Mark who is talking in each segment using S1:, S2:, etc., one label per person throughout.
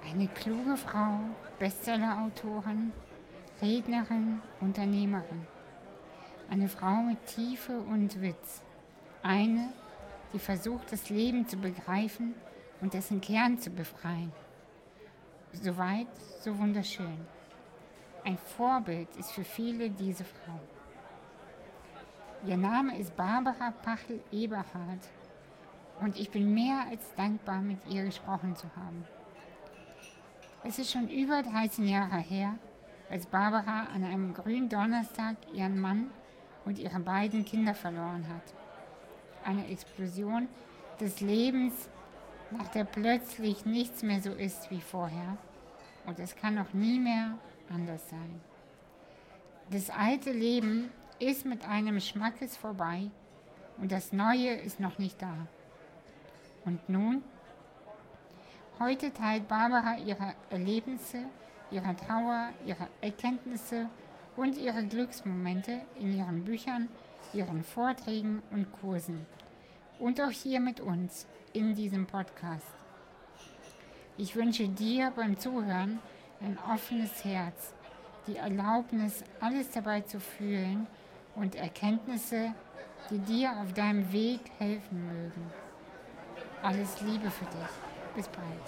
S1: Eine kluge Frau, Bestsellerautorin, Rednerin, Unternehmerin. Eine Frau mit Tiefe und Witz. Eine, die versucht, das Leben zu begreifen und dessen Kern zu befreien. Soweit, so wunderschön. Ein Vorbild ist für viele diese Frau. Ihr Name ist Barbara Pachel-Eberhardt und ich bin mehr als dankbar, mit ihr gesprochen zu haben. Es ist schon über 13 Jahre her, als Barbara an einem grünen Donnerstag ihren Mann und ihre beiden Kinder verloren hat. Eine Explosion des Lebens, nach der plötzlich nichts mehr so ist wie vorher. Und es kann auch nie mehr anders sein. Das alte Leben ist mit einem Schmackes vorbei und das Neue ist noch nicht da. Und nun? Heute teilt Barbara ihre Erlebnisse, ihre Trauer, ihre Erkenntnisse und ihre Glücksmomente in ihren Büchern, ihren Vorträgen und Kursen. Und auch hier mit uns in diesem Podcast. Ich wünsche dir beim Zuhören ein offenes Herz, die Erlaubnis, alles dabei zu fühlen und Erkenntnisse, die dir auf deinem Weg helfen mögen. Alles Liebe für dich. Bis bald.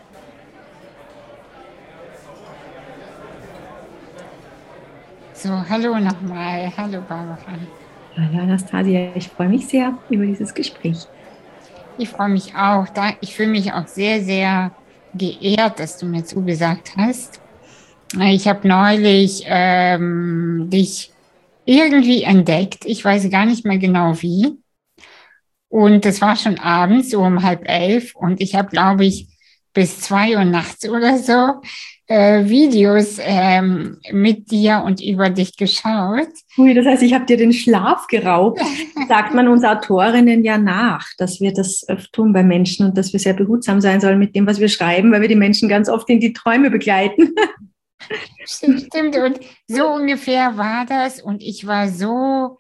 S1: So, hallo nochmal. Hallo Barbara.
S2: Hallo Anastasia, ich freue mich sehr über dieses Gespräch.
S1: Ich freue mich auch. Ich fühle mich auch sehr, sehr geehrt, dass du mir zugesagt hast. Ich habe neulich dich irgendwie entdeckt. Ich weiß gar nicht mehr genau wie. Und es war schon abends, so um 10:30. Und ich habe, glaube ich, bis 2 Uhr nachts oder so Videos mit dir und über dich geschaut.
S2: Ui, das heißt, ich habe dir den Schlaf geraubt. Sagt man uns Autorinnen ja nach, dass wir das öfter tun bei Menschen und dass wir sehr behutsam sein sollen mit dem, was wir schreiben, weil wir die Menschen ganz oft in die Träume begleiten.
S1: Stimmt. Und so ungefähr war das. Und ich war so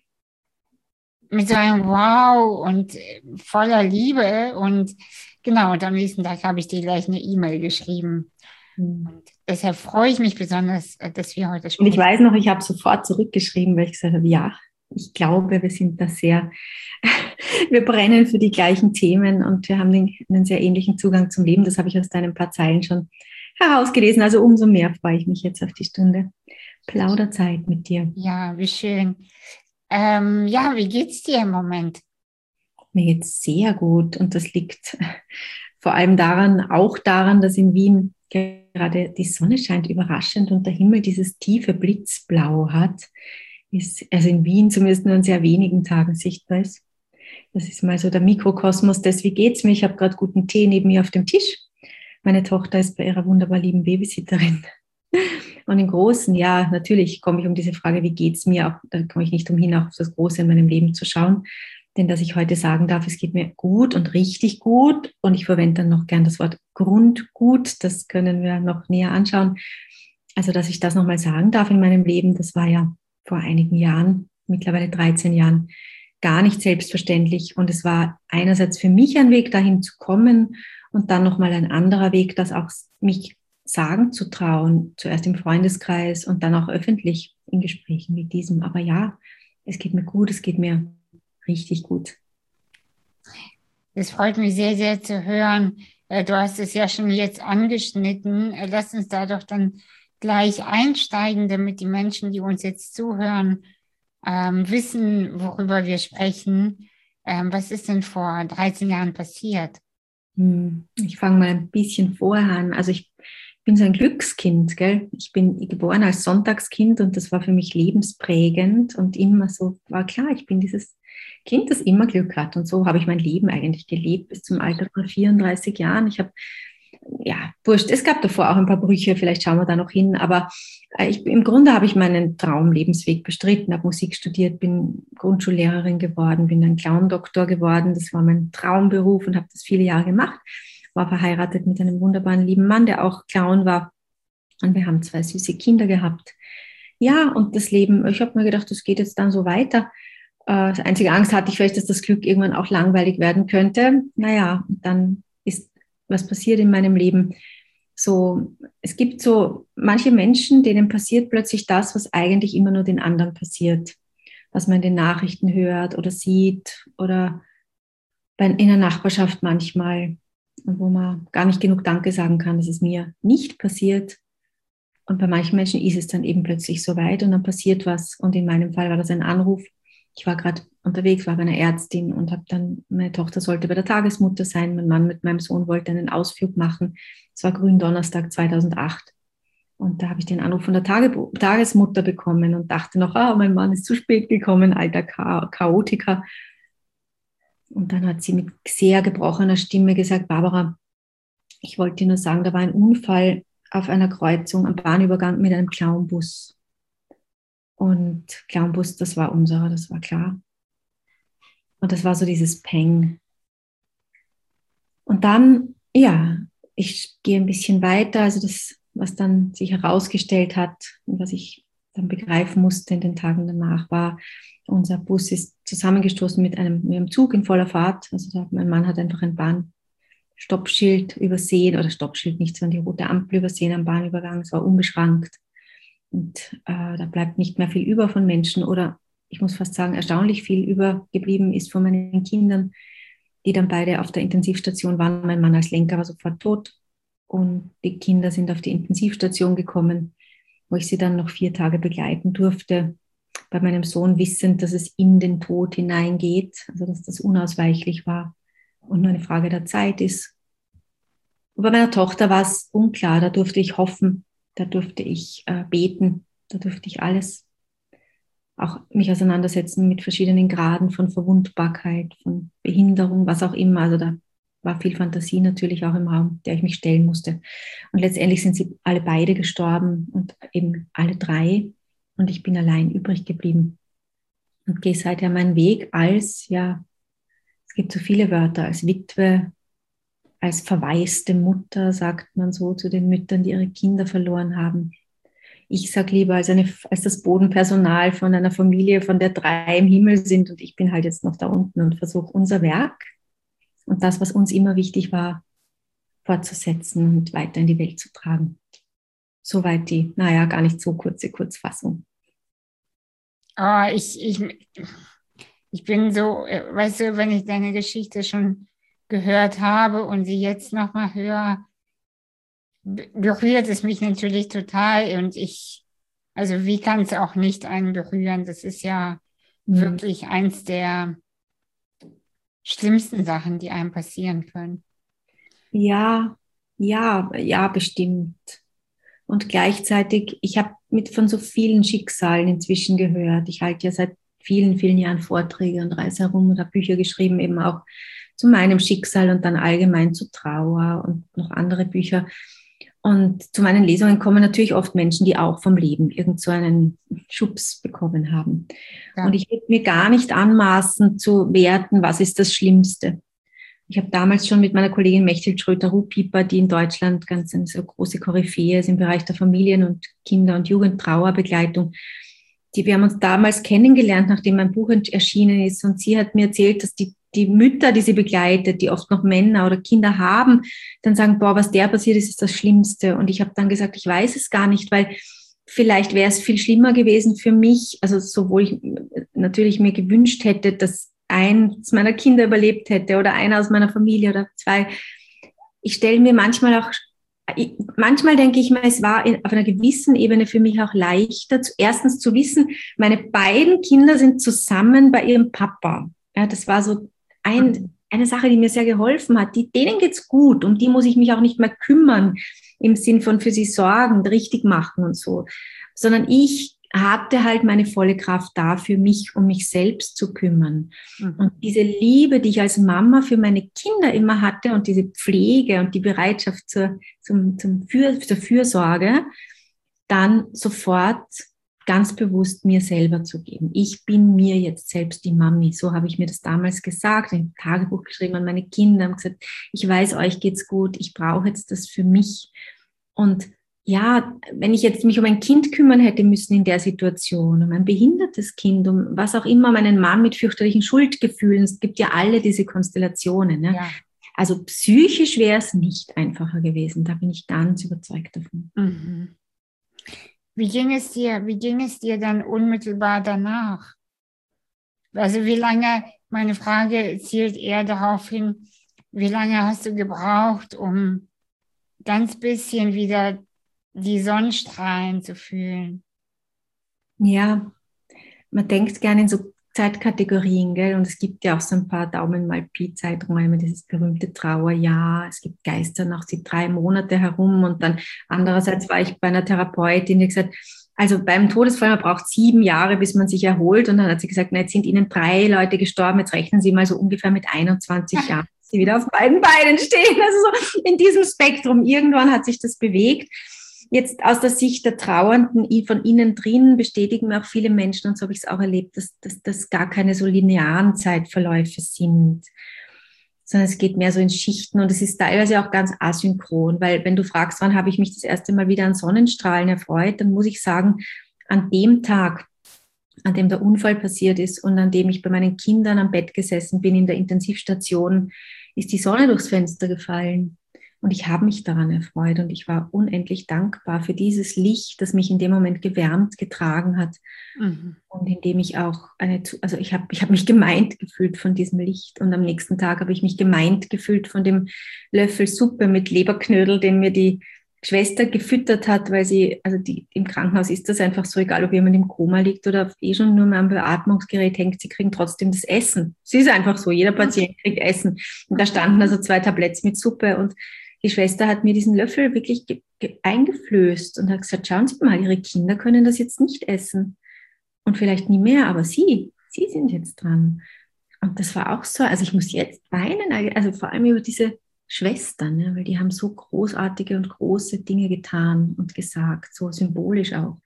S1: mit so einem Wow und voller Liebe. Und genau, und am nächsten Tag habe ich dir gleich eine E-Mail geschrieben. Und deshalb freue ich mich besonders, dass wir heute
S2: Und ich
S1: sprechen.
S2: weiß noch, ich habe sofort zurückgeschrieben, weil ich gesagt habe, ja, ich glaube, wir sind da sehr, wir brennen für die gleichen Themen und wir haben einen sehr ähnlichen Zugang zum Leben. Das habe ich aus deinen paar Zeilen schon herausgelesen. Also umso mehr freue ich mich jetzt auf die Stunde Plauderzeit mit dir.
S1: Ja, wie schön. Ja, wie geht's dir im Moment?
S2: Mir geht's sehr gut und das liegt vor allem auch daran, dass in Wien gerade die Sonne scheint überraschend und der Himmel dieses tiefe Blitzblau hat, also in Wien zumindest nur an sehr wenigen Tagen sichtbar ist. Das ist mal so der Mikrokosmos des, wie geht's mir? Ich habe gerade guten Tee neben mir auf dem Tisch. Meine Tochter ist bei ihrer wunderbar lieben Babysitterin. Und im Großen, ja, natürlich komme ich um diese Frage, wie geht's mir, auch, da komme ich nicht umhin, auch auf das Große in meinem Leben zu schauen. Denn dass ich heute sagen darf, es geht mir gut und richtig gut. Und ich verwende dann noch gern das Wort Grundgut. Das können wir noch näher anschauen. Also, dass ich das nochmal sagen darf in meinem Leben, das war ja vor einigen Jahren, mittlerweile 13 Jahren, gar nicht selbstverständlich. Und es war einerseits für mich ein Weg, dahin zu kommen und dann nochmal ein anderer Weg, das auch mich sagen zu trauen. Zuerst im Freundeskreis und dann auch öffentlich in Gesprächen wie diesem. Aber ja, es geht mir gut, es geht mir richtig gut.
S1: Es freut mich sehr, sehr zu hören. Du hast es ja schon jetzt angeschnitten. Lass uns da doch dann gleich einsteigen, damit die Menschen, die uns jetzt zuhören, wissen, worüber wir sprechen. Was ist denn vor 13 Jahren passiert?
S2: Ich fange mal ein bisschen vorher an. Also ich bin so ein Glückskind, gell? Ich bin geboren als Sonntagskind und das war für mich lebensprägend und immer so, war klar, ich bin dieses Kind, das immer Glück hat. Und so habe ich mein Leben eigentlich gelebt bis zum Alter von 34 Jahren. Ich habe, ja, wurscht, es gab davor auch ein paar Brüche, vielleicht schauen wir da noch hin, aber im Grunde habe ich meinen Traumlebensweg bestritten, habe Musik studiert, bin Grundschullehrerin geworden, bin dann Clown-Doktor geworden. Das war mein Traumberuf und habe das viele Jahre gemacht. War verheiratet mit einem wunderbaren lieben Mann, der auch Clown war. Und wir haben 2 süße Kinder gehabt. Ja, und das Leben, ich habe mir gedacht, das geht jetzt dann so weiter. Die einzige Angst hatte ich vielleicht, dass das Glück irgendwann auch langweilig werden könnte. Naja, dann ist was passiert in meinem Leben. so, es gibt so manche Menschen, denen passiert plötzlich das, was eigentlich immer nur den anderen passiert, was man in den Nachrichten hört oder sieht oder in der Nachbarschaft manchmal, wo man gar nicht genug Danke sagen kann, dass es mir nicht passiert. Und bei manchen Menschen ist es dann eben plötzlich so weit und dann passiert was. Und in meinem Fall war das ein Anruf. Ich war gerade unterwegs, war bei einer Ärztin und habe dann, meine Tochter sollte bei der Tagesmutter sein. Mein Mann mit meinem Sohn wollte einen Ausflug machen. Es war Gründonnerstag 2008. Und da habe ich den Anruf von der Tagesmutter bekommen und dachte noch, mein Mann ist zu spät gekommen, alter Chaotiker. Und dann hat sie mit sehr gebrochener Stimme gesagt, Barbara, ich wollte dir nur sagen, da war ein Unfall auf einer Kreuzung am Bahnübergang mit einem Clownbus. Und Clownbus, das war unserer, das war klar. Und das war so dieses Peng. Und dann, ja, ich gehe ein bisschen weiter, also das, was dann sich herausgestellt hat und was ich dann begreifen musste in den Tagen danach, war, unser Bus ist zusammengestoßen mit einem Zug in voller Fahrt. Also mein Mann hat einfach ein Bahnstoppschild übersehen, oder Stoppschild nicht, sondern die rote Ampel übersehen am Bahnübergang. Es war unbeschrankt. Und da bleibt nicht mehr viel über von Menschen oder ich muss fast sagen, erstaunlich viel übergeblieben ist von meinen Kindern, die dann beide auf der Intensivstation waren. Mein Mann als Lenker war sofort tot und die Kinder sind auf die Intensivstation gekommen, wo ich sie dann noch 4 Tage begleiten durfte. Bei meinem Sohn wissend, dass es in den Tod hineingeht, also dass das unausweichlich war und nur eine Frage der Zeit ist. Und bei meiner Tochter war es unklar, da durfte ich hoffen, da durfte ich beten, da durfte ich alles, auch mich auseinandersetzen mit verschiedenen Graden von Verwundbarkeit, von Behinderung, was auch immer. Also da war viel Fantasie natürlich auch im Raum, der ich mich stellen musste. Und letztendlich sind sie alle beide gestorben und eben alle 3. Und ich bin allein übrig geblieben und gehe seither meinen Weg als, ja, es gibt so viele Wörter, als Witwe, als verwaiste Mutter, sagt man so zu den Müttern, die ihre Kinder verloren haben. Ich sage lieber als das Bodenpersonal von einer Familie, von der 3 im Himmel sind und ich bin halt jetzt noch da unten und versuche unser Werk und das, was uns immer wichtig war, fortzusetzen und weiter in die Welt zu tragen. Soweit die, gar nicht so kurze Kurzfassung.
S1: Oh, ich bin so, weißt du, wenn ich deine Geschichte schon gehört habe und sie jetzt nochmal höre, berührt es mich natürlich total und also wie kann es auch nicht einen berühren? Das ist ja wirklich eins der schlimmsten Sachen, die einem passieren können.
S2: Ja, bestimmt. Und gleichzeitig, ich habe von so vielen Schicksalen inzwischen gehört. Ich halte ja seit vielen, vielen Jahren Vorträge und reise herum und habe Bücher geschrieben, eben auch zu meinem Schicksal und dann allgemein zu Trauer und noch andere Bücher. Und zu meinen Lesungen kommen natürlich oft Menschen, die auch vom Leben irgend so einen Schubs bekommen haben. Ja. Und ich würde mir gar nicht anmaßen zu werten, was ist das Schlimmste. Ich habe damals schon mit meiner Kollegin Mechthild Schröter-Ruhpieper, die in Deutschland ganz eine so große Koryphäe ist im Bereich der Familien- und Kinder- und Jugendtrauerbegleitung. Wir haben uns damals kennengelernt, nachdem mein Buch erschienen ist. Und sie hat mir erzählt, dass die Mütter, die sie begleitet, die oft noch Männer oder Kinder haben, dann sagen, was der passiert ist, ist das Schlimmste. Und ich habe dann gesagt, ich weiß es gar nicht, weil vielleicht wäre es viel schlimmer gewesen für mich, also sowohl ich natürlich mir gewünscht hätte, dass eins meiner Kinder überlebt hätte oder einer aus meiner Familie oder 2. Ich stelle mir manchmal denke ich mir, es war auf einer gewissen Ebene für mich auch leichter, erstens zu wissen, meine beiden Kinder sind zusammen bei ihrem Papa. Ja, das war so eine Sache, die mir sehr geholfen hat. Denen geht's gut, um die muss ich mich auch nicht mehr kümmern, im Sinn von für sie sorgen, richtig machen und so, sondern ich hatte halt meine volle Kraft da, für mich, um mich selbst zu kümmern. Und diese Liebe, die ich als Mama für meine Kinder immer hatte und diese Pflege und die Bereitschaft zur Fürsorge, dann sofort ganz bewusst mir selber zu geben. Ich bin mir jetzt selbst die Mami. So habe ich mir das damals gesagt. Ich habe ein Tagebuch geschrieben an meine Kinder und gesagt, ich weiß, euch geht's gut, ich brauche jetzt das für mich. Und ja, wenn ich jetzt mich um ein Kind kümmern hätte müssen in der Situation, um ein behindertes Kind, um was auch immer, meinen Mann mit fürchterlichen Schuldgefühlen, es gibt ja alle diese Konstellationen. Ne? Ja. Also psychisch wäre es nicht einfacher gewesen, da bin ich ganz überzeugt davon.
S1: Mhm. Wie ging es dir dann unmittelbar danach? Also wie lange, meine Frage zielt eher darauf hin, wie lange hast du gebraucht, um ganz bisschen wieder die Sonnenstrahlen zu fühlen?
S2: Ja, man denkt gerne in so Zeitkategorien, gell? Und es gibt ja auch so ein paar Daumen mal Pi-Zeiträume, dieses berühmte Trauerjahr. Es gibt Geister nach die 3 Monate herum. Und dann andererseits war ich bei einer Therapeutin, die gesagt, also beim Todesfall, man braucht 7 Jahre, bis man sich erholt. Und dann hat sie gesagt, na, jetzt sind Ihnen 3 Leute gestorben, jetzt rechnen Sie mal so ungefähr mit 21 Jahren, dass Sie wieder auf beiden Beinen stehen. Also so in diesem Spektrum. Irgendwann hat sich das bewegt. Jetzt aus der Sicht der Trauernden von innen drin bestätigen mir auch viele Menschen, und so habe ich es auch erlebt, dass gar keine so linearen Zeitverläufe sind, sondern es geht mehr so in Schichten und es ist teilweise auch ganz asynchron, weil wenn du fragst, wann habe ich mich das erste Mal wieder an Sonnenstrahlen erfreut, dann muss ich sagen, an dem Tag, an dem der Unfall passiert ist und an dem ich bei meinen Kindern am Bett gesessen bin in der Intensivstation, ist die Sonne durchs Fenster gefallen. Und ich habe mich daran erfreut und ich war unendlich dankbar für dieses Licht, das mich in dem Moment gewärmt getragen hat. Mhm. Und in dem ich auch ich habe mich gemeint gefühlt von diesem Licht. Und am nächsten Tag habe ich mich gemeint gefühlt von dem Löffel Suppe mit Leberknödel, den mir die Schwester gefüttert hat, weil im Krankenhaus ist das einfach so, egal ob jemand im Koma liegt oder schon nur mal am Beatmungsgerät hängt, sie kriegen trotzdem das Essen. Es ist einfach so, jeder Patient kriegt Essen. Und da standen also 2 Tabletts mit Suppe und die Schwester hat mir diesen Löffel wirklich eingeflößt und hat gesagt, schauen Sie mal, Ihre Kinder können das jetzt nicht essen. Und vielleicht nie mehr, aber Sie sind jetzt dran. Und das war auch so, also ich muss jetzt weinen, also vor allem über diese Schwestern, ne, weil die haben so großartige und große Dinge getan und gesagt, so symbolisch auch.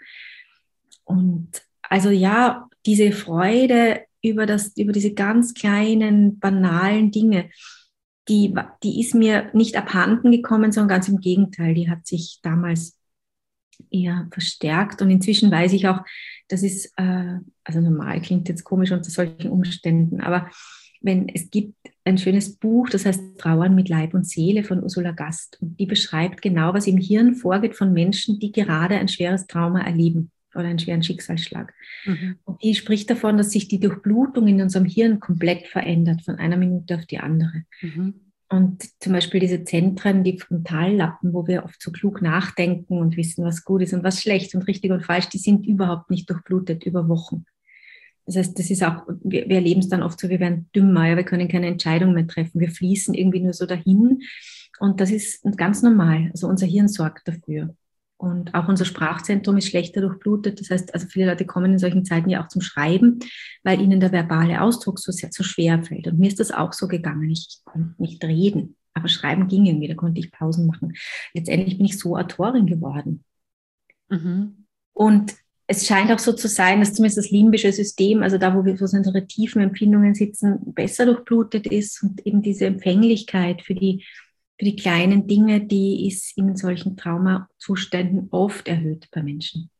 S2: Und also ja, diese Freude über diese ganz kleinen, banalen Dinge, die ist mir nicht abhanden gekommen, sondern ganz im Gegenteil, die hat sich damals eher verstärkt und inzwischen weiß ich auch, das ist, also normal klingt jetzt komisch unter solchen Umständen, aber es gibt ein schönes Buch, das heißt Trauern mit Leib und Seele von Ursula Gast und die beschreibt genau, was im Hirn vorgeht von Menschen, die gerade ein schweres Trauma erleben oder einen schweren Schicksalsschlag. Mhm. Und die spricht davon, dass sich die Durchblutung in unserem Hirn komplett verändert, von einer Minute auf die andere. Mhm. Und zum Beispiel diese Zentren, die Frontallappen, wo wir oft so klug nachdenken und wissen, was gut ist und was schlecht und richtig und falsch, die sind überhaupt nicht durchblutet über Wochen. Das heißt, das ist auch, wir erleben es dann oft so, wir werden dümmer, ja, wir können keine Entscheidung mehr treffen, wir fließen irgendwie nur so dahin und das ist ganz normal, also unser Hirn sorgt dafür. Und auch unser Sprachzentrum ist schlechter durchblutet. Das heißt, also viele Leute kommen in solchen Zeiten ja auch zum Schreiben, weil ihnen der verbale Ausdruck so schwer fällt. Und mir ist das auch so gegangen. Ich konnte nicht reden, aber schreiben ging irgendwie, da konnte ich Pausen machen. Letztendlich bin ich so Autorin geworden. Mhm. Und es scheint auch so zu sein, dass zumindest das limbische System, also da, wo unsere tiefen Empfindungen sitzen, besser durchblutet ist und eben diese Empfänglichkeit für die kleinen Dinge, die ist in solchen Traumazuständen oft erhöht bei Menschen.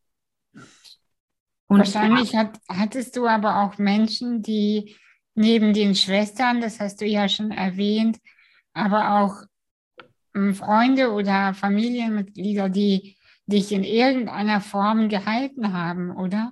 S2: Und
S1: wahrscheinlich hattest du aber auch Menschen, die neben den Schwestern, das hast du ja schon erwähnt, aber auch Freunde oder Familienmitglieder, die dich in irgendeiner Form gehalten haben, oder?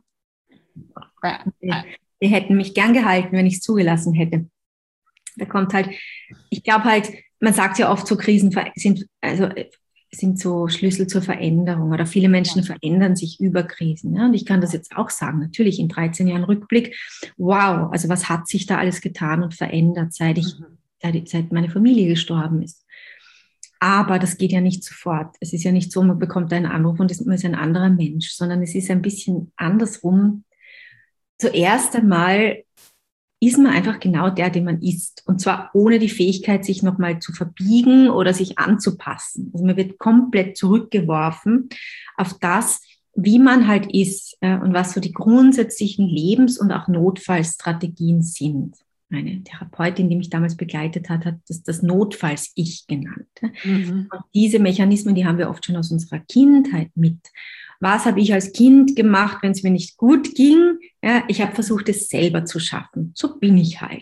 S2: Die hätten mich gern gehalten, wenn ich es zugelassen hätte. Da kommt halt, ich glaube halt, man sagt ja oft, so Krisen sind so Schlüssel zur Veränderung oder viele Menschen verändern sich über Krisen. Ja? Und ich kann das jetzt auch sagen, natürlich in 13 Jahren Rückblick, wow, also was hat sich da alles getan und verändert, seit meine Familie gestorben ist. Aber das geht ja nicht sofort. Es ist ja nicht so, man bekommt einen Anruf und man ist ein anderer Mensch, sondern es ist ein bisschen andersrum. Zuerst einmal ist man einfach genau der, den man ist. Und zwar ohne die Fähigkeit, sich nochmal zu verbiegen oder sich anzupassen. Also man wird komplett zurückgeworfen auf das, wie man halt ist und was so die grundsätzlichen Lebens- und auch Notfallstrategien sind. Meine Therapeutin, die mich damals begleitet hat, hat das Notfalls-Ich genannt. Mhm. Und diese Mechanismen, die haben wir oft schon aus unserer Kindheit mit. Was habe ich als Kind gemacht, wenn es mir nicht gut ging? Ja, ich habe versucht, es selber zu schaffen. So bin ich halt.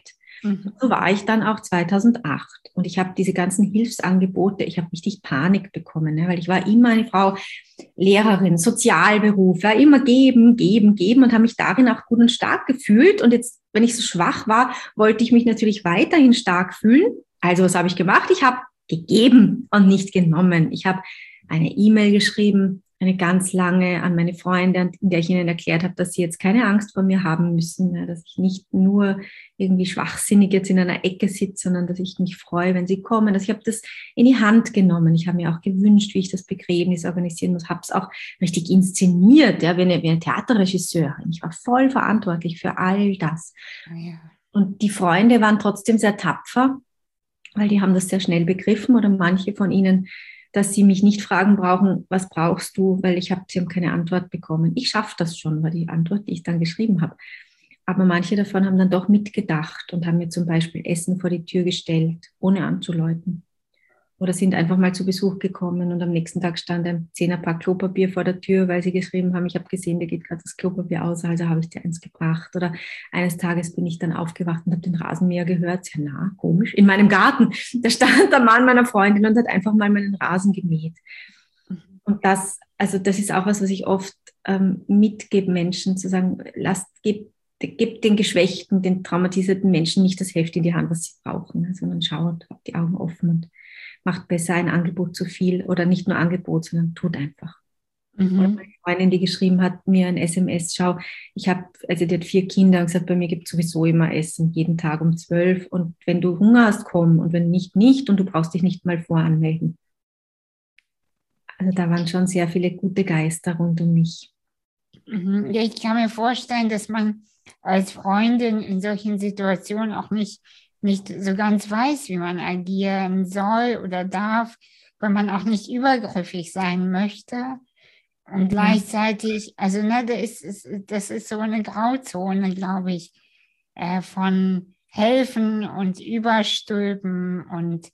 S2: So war ich dann auch 2008 und ich habe diese ganzen Hilfsangebote, ich habe richtig Panik bekommen, ne, weil ich war immer eine Frau, Lehrerin, Sozialberuf, ja, immer geben, geben, geben und habe mich darin auch gut und stark gefühlt. Und jetzt, wenn ich so schwach war, wollte ich mich natürlich weiterhin stark fühlen. Also was habe ich gemacht? Ich habe gegeben und nicht genommen. Ich habe eine E-Mail geschrieben, eine ganz lange an meine Freunde, in der ich ihnen erklärt habe, dass sie jetzt keine Angst vor mir haben müssen, dass ich nicht nur irgendwie schwachsinnig jetzt in einer Ecke sitze, sondern dass ich mich freue, wenn sie kommen. Also ich habe das in die Hand genommen. Ich habe mir auch gewünscht, wie ich das Begräbnis organisieren muss, habe es auch richtig inszeniert, ja, wie eine Theaterregisseurin. Ich war voll verantwortlich für all das.
S1: Ja.
S2: Und die Freunde waren trotzdem sehr tapfer, weil die haben das sehr schnell begriffen oder manche von ihnen, dass sie mich nicht fragen brauchen, was brauchst du, weil sie haben keine Antwort bekommen. Ich schaffe das schon, war die Antwort, die ich dann geschrieben habe. Aber manche davon haben dann doch mitgedacht und haben mir zum Beispiel Essen vor die Tür gestellt, ohne anzuläuten. Oder sind einfach mal zu Besuch gekommen und am nächsten Tag stand ein 10er-Pack Klopapier vor der Tür, weil sie geschrieben haben, ich habe gesehen, dir geht gerade das Klopapier aus, also habe ich dir eins gebracht. Oder eines Tages bin ich dann aufgewacht und habe den Rasenmäher gehört. Ja, na, komisch. In meinem Garten, da stand der Mann meiner Freundin und hat einfach mal meinen Rasen gemäht. Und das, also das ist auch was ich oft mitgebe Menschen, zu sagen, gebt den geschwächten, den traumatisierten Menschen nicht das Heft in die Hand, was sie brauchen, sondern schaut, habt die Augen offen und macht besser ein Angebot zu viel oder nicht nur Angebot, sondern tut einfach. Oder meine Freundin, die geschrieben hat, mir ein SMS, schau, die hat 4 Kinder und gesagt, bei mir gibt es sowieso immer Essen, jeden Tag um 12 und wenn du Hunger hast, komm und wenn nicht und du brauchst dich nicht mal voranmelden. Also da waren schon sehr viele gute Geister rund um mich.
S1: Ja, ich kann mir vorstellen, dass man als Freundin in solchen Situationen auch nicht so ganz weiß, wie man agieren soll oder darf, weil man auch nicht übergriffig sein möchte. Und gleichzeitig, also ne, das ist so eine Grauzone, glaube ich, von helfen und überstülpen und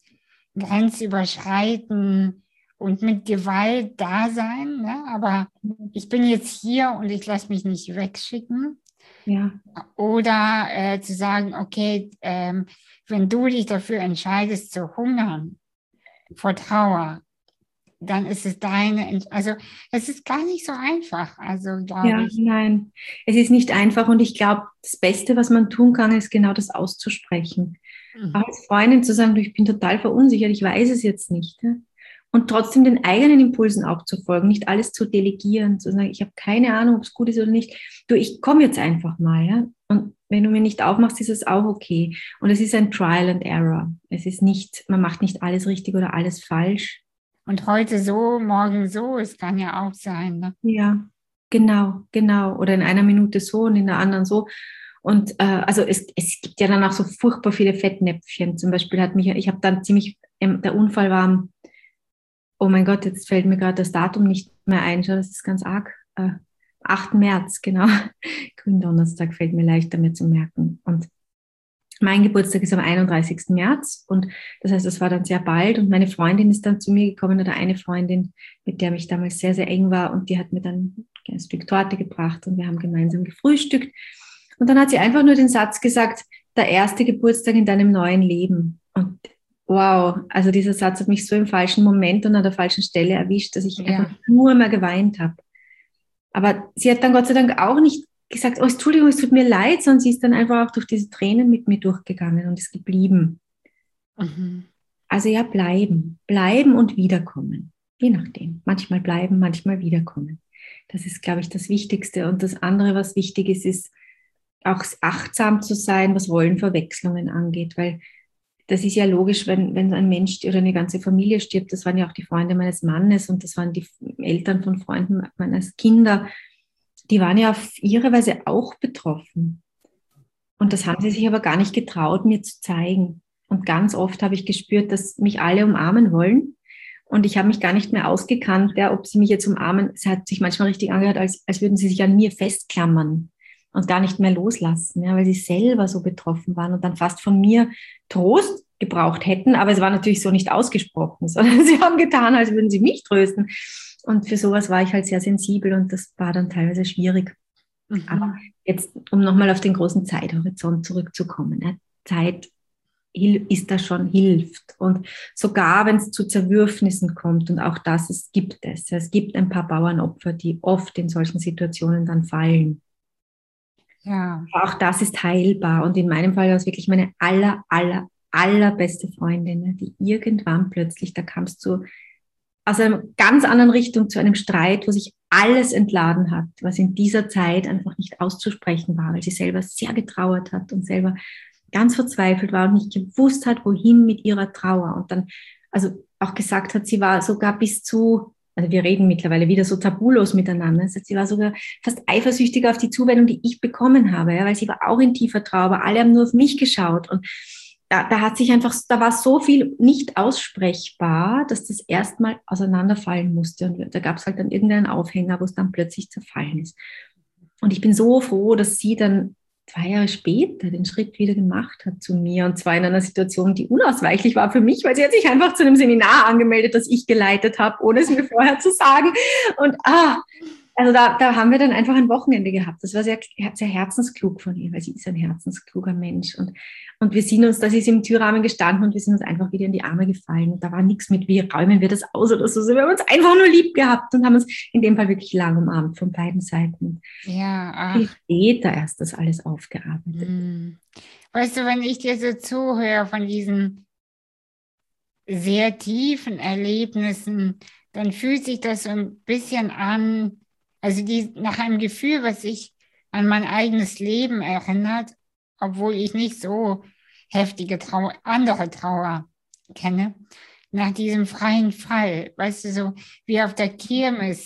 S1: Grenzüberschreiten und mit Gewalt da sein. Ne? Aber ich bin jetzt hier und ich lasse mich nicht wegschicken.
S2: Ja.
S1: Oder zu sagen, okay, wenn du dich dafür entscheidest zu hungern vor Trauer, dann ist es also es ist gar nicht so einfach, also glaube
S2: Ja,
S1: ich.
S2: nein, es ist nicht einfach und ich glaube, das Beste, was man tun kann, ist genau das auszusprechen. Auch als Freundin zu sagen, du, ich bin total verunsichert, ich weiß es jetzt nicht. Ja? Und trotzdem den eigenen Impulsen auch zu folgen, nicht alles zu delegieren, zu sagen, ich habe keine Ahnung, ob es gut ist oder nicht. Du, ich komme jetzt einfach mal. Ja? Und wenn du mir nicht aufmachst, ist es auch okay. Und es ist ein Trial and Error. Es ist nicht, man macht nicht alles richtig oder alles falsch.
S1: Und heute so, morgen so, es kann ja auch sein. Ne?
S2: Ja, genau, genau. Oder in einer Minute so und in der anderen so. Und also es gibt ja dann auch so furchtbar viele Fettnäpfchen. Zum Beispiel ich habe dann der Unfall war, oh mein Gott, jetzt fällt mir gerade das Datum nicht mehr ein. Schau, das ist ganz arg. 8. März, genau. Gründonnerstag fällt mir leichter mir zu merken. Und mein Geburtstag ist am 31. März und das heißt, das war dann sehr bald und meine Freundin ist dann zu mir gekommen oder eine Freundin, mit der ich damals sehr, sehr eng war und die hat mir dann ein Stück Torte gebracht und wir haben gemeinsam gefrühstückt und dann hat sie einfach nur den Satz gesagt, der erste Geburtstag in deinem neuen Leben und wow, also dieser Satz hat mich so im falschen Moment und an der falschen Stelle erwischt, dass ich einfach nur mehr geweint habe. Aber sie hat dann Gott sei Dank auch nicht gesagt, oh, Entschuldigung, es tut mir leid, sondern sie ist dann einfach auch durch diese Tränen mit mir durchgegangen und ist geblieben. Also ja, bleiben und wiederkommen, je nachdem. Manchmal bleiben, manchmal wiederkommen. Das ist, glaube ich, das Wichtigste. Und das andere, was wichtig ist, ist auch achtsam zu sein, was Rollenverwechslungen angeht, weil das ist ja logisch, wenn ein Mensch oder eine ganze Familie stirbt, das waren ja auch die Freunde meines Mannes und das waren die Eltern von Freunden meines Kinder, die waren ja auf ihre Weise auch betroffen. Und das haben sie sich aber gar nicht getraut, mir zu zeigen. Und ganz oft habe ich gespürt, dass mich alle umarmen wollen. Und ich habe mich gar nicht mehr ausgekannt, ja, ob sie mich jetzt umarmen. Es hat sich manchmal richtig angehört, als würden sie sich an mir festklammern und gar nicht mehr loslassen, ja, weil sie selber so betroffen waren und dann fast von mir Trost gebraucht hätten. Aber es war natürlich so nicht ausgesprochen, sondern sie haben getan, als würden sie mich trösten. Und für sowas war ich halt sehr sensibel und das war dann teilweise schwierig. Aber jetzt, um nochmal auf den großen Zeithorizont zurückzukommen, Zeit ist da schon hilft. Und sogar wenn es zu Zerwürfnissen kommt, und auch das gibt es. Es gibt ein paar Bauernopfer, die oft in solchen Situationen dann fallen.
S1: Ja.
S2: Auch das ist heilbar. Und in meinem Fall war es wirklich meine allerbeste Freundin, ne, die irgendwann plötzlich, da kam es zu aus einer ganz anderen Richtung zu einem Streit, wo sich alles entladen hat, was in dieser Zeit einfach nicht auszusprechen war, weil sie selber sehr getrauert hat und selber ganz verzweifelt war und nicht gewusst hat, wohin mit ihrer Trauer. Und dann, also auch gesagt hat, sie war sogar bis zu, also wir reden mittlerweile wieder so tabulos miteinander, sie war sogar fast eifersüchtig auf die Zuwendung, die ich bekommen habe, ja, weil sie war auch in tiefer Trauer, aber alle haben nur auf mich geschaut. Und da hat sich einfach, da war so viel nicht aussprechbar, dass das erstmal auseinanderfallen musste. Und da gab es halt dann irgendeinen Aufhänger, wo es dann plötzlich zerfallen ist. Und ich bin so froh, dass sie dann 2 Jahre später den Schritt wieder gemacht hat zu mir. Und zwar in einer Situation, die unausweichlich war für mich, weil sie hat sich einfach zu einem Seminar angemeldet, das ich geleitet habe, ohne es mir vorher zu sagen. Und also da haben wir dann einfach ein Wochenende gehabt. Das war sehr, sehr herzensklug von ihr, weil sie ist ein herzenskluger Mensch. Und wir sind uns, da ist sie im Türrahmen gestanden und wir sind uns einfach wieder in die Arme gefallen. Und da war nichts mit, wie räumen wir das aus oder so. Wir haben uns einfach nur lieb gehabt und haben uns in dem Fall wirklich lang umarmt von beiden Seiten.
S1: Ja,
S2: Viel später erst das alles aufgearbeitet.
S1: Weißt du, wenn ich dir so zuhöre von diesen sehr tiefen Erlebnissen, dann fühlt sich das so ein bisschen an, also nach einem Gefühl, was sich an mein eigenes Leben erinnert, obwohl ich nicht so heftige andere Trauer kenne, nach diesem freien Fall, weißt du, so wie auf der Kirmes,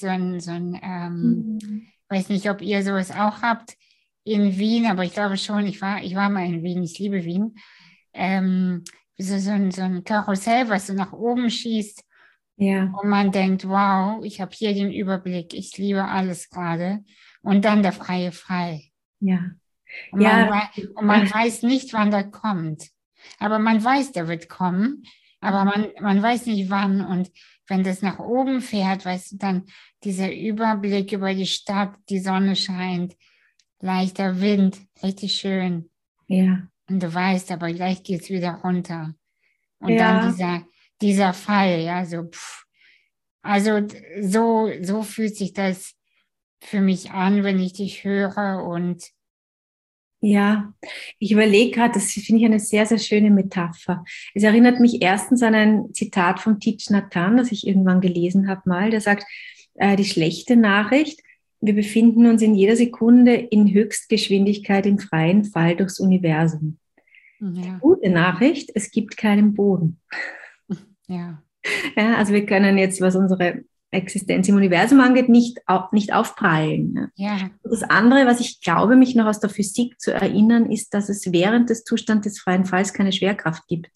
S1: weiß nicht, ob ihr sowas auch habt in Wien, aber ich glaube schon, ich war mal in Wien, ich liebe Wien, so ein Karussell, was so nach oben schießt.
S2: Ja.
S1: Und man denkt, wow, ich habe hier den Überblick, ich liebe alles gerade. Und dann der freie Fall.
S2: Ja.
S1: Und man weiß nicht, wann der kommt. Aber man weiß, der wird kommen. Aber man weiß nicht, wann. Und wenn das nach oben fährt, weißt du, dann dieser Überblick über die Stadt, die Sonne scheint, leichter Wind, richtig schön.
S2: Ja.
S1: Und du weißt, aber gleich geht es wieder runter. Und
S2: Ja.
S1: dann dieser Fall, ja, so, also so fühlt sich das für mich an, wenn ich dich höre. Und
S2: ja, ich überlege gerade, das finde ich eine sehr, sehr schöne Metapher. Es erinnert mich erstens an ein Zitat von Thich Nhat Hanh, das ich irgendwann gelesen habe mal, der sagt, die schlechte Nachricht, wir befinden uns in jeder Sekunde in Höchstgeschwindigkeit im freien Fall durchs Universum.
S1: ja.
S2: Die gute Nachricht, es gibt keinen Boden.
S1: Ja.
S2: Ja, also wir können jetzt, was unsere Existenz im Universum angeht, nicht aufprallen.
S1: Ja.
S2: Das andere, was ich glaube, mich noch aus der Physik zu erinnern, ist, dass es während des Zustands des freien Falls keine Schwerkraft gibt.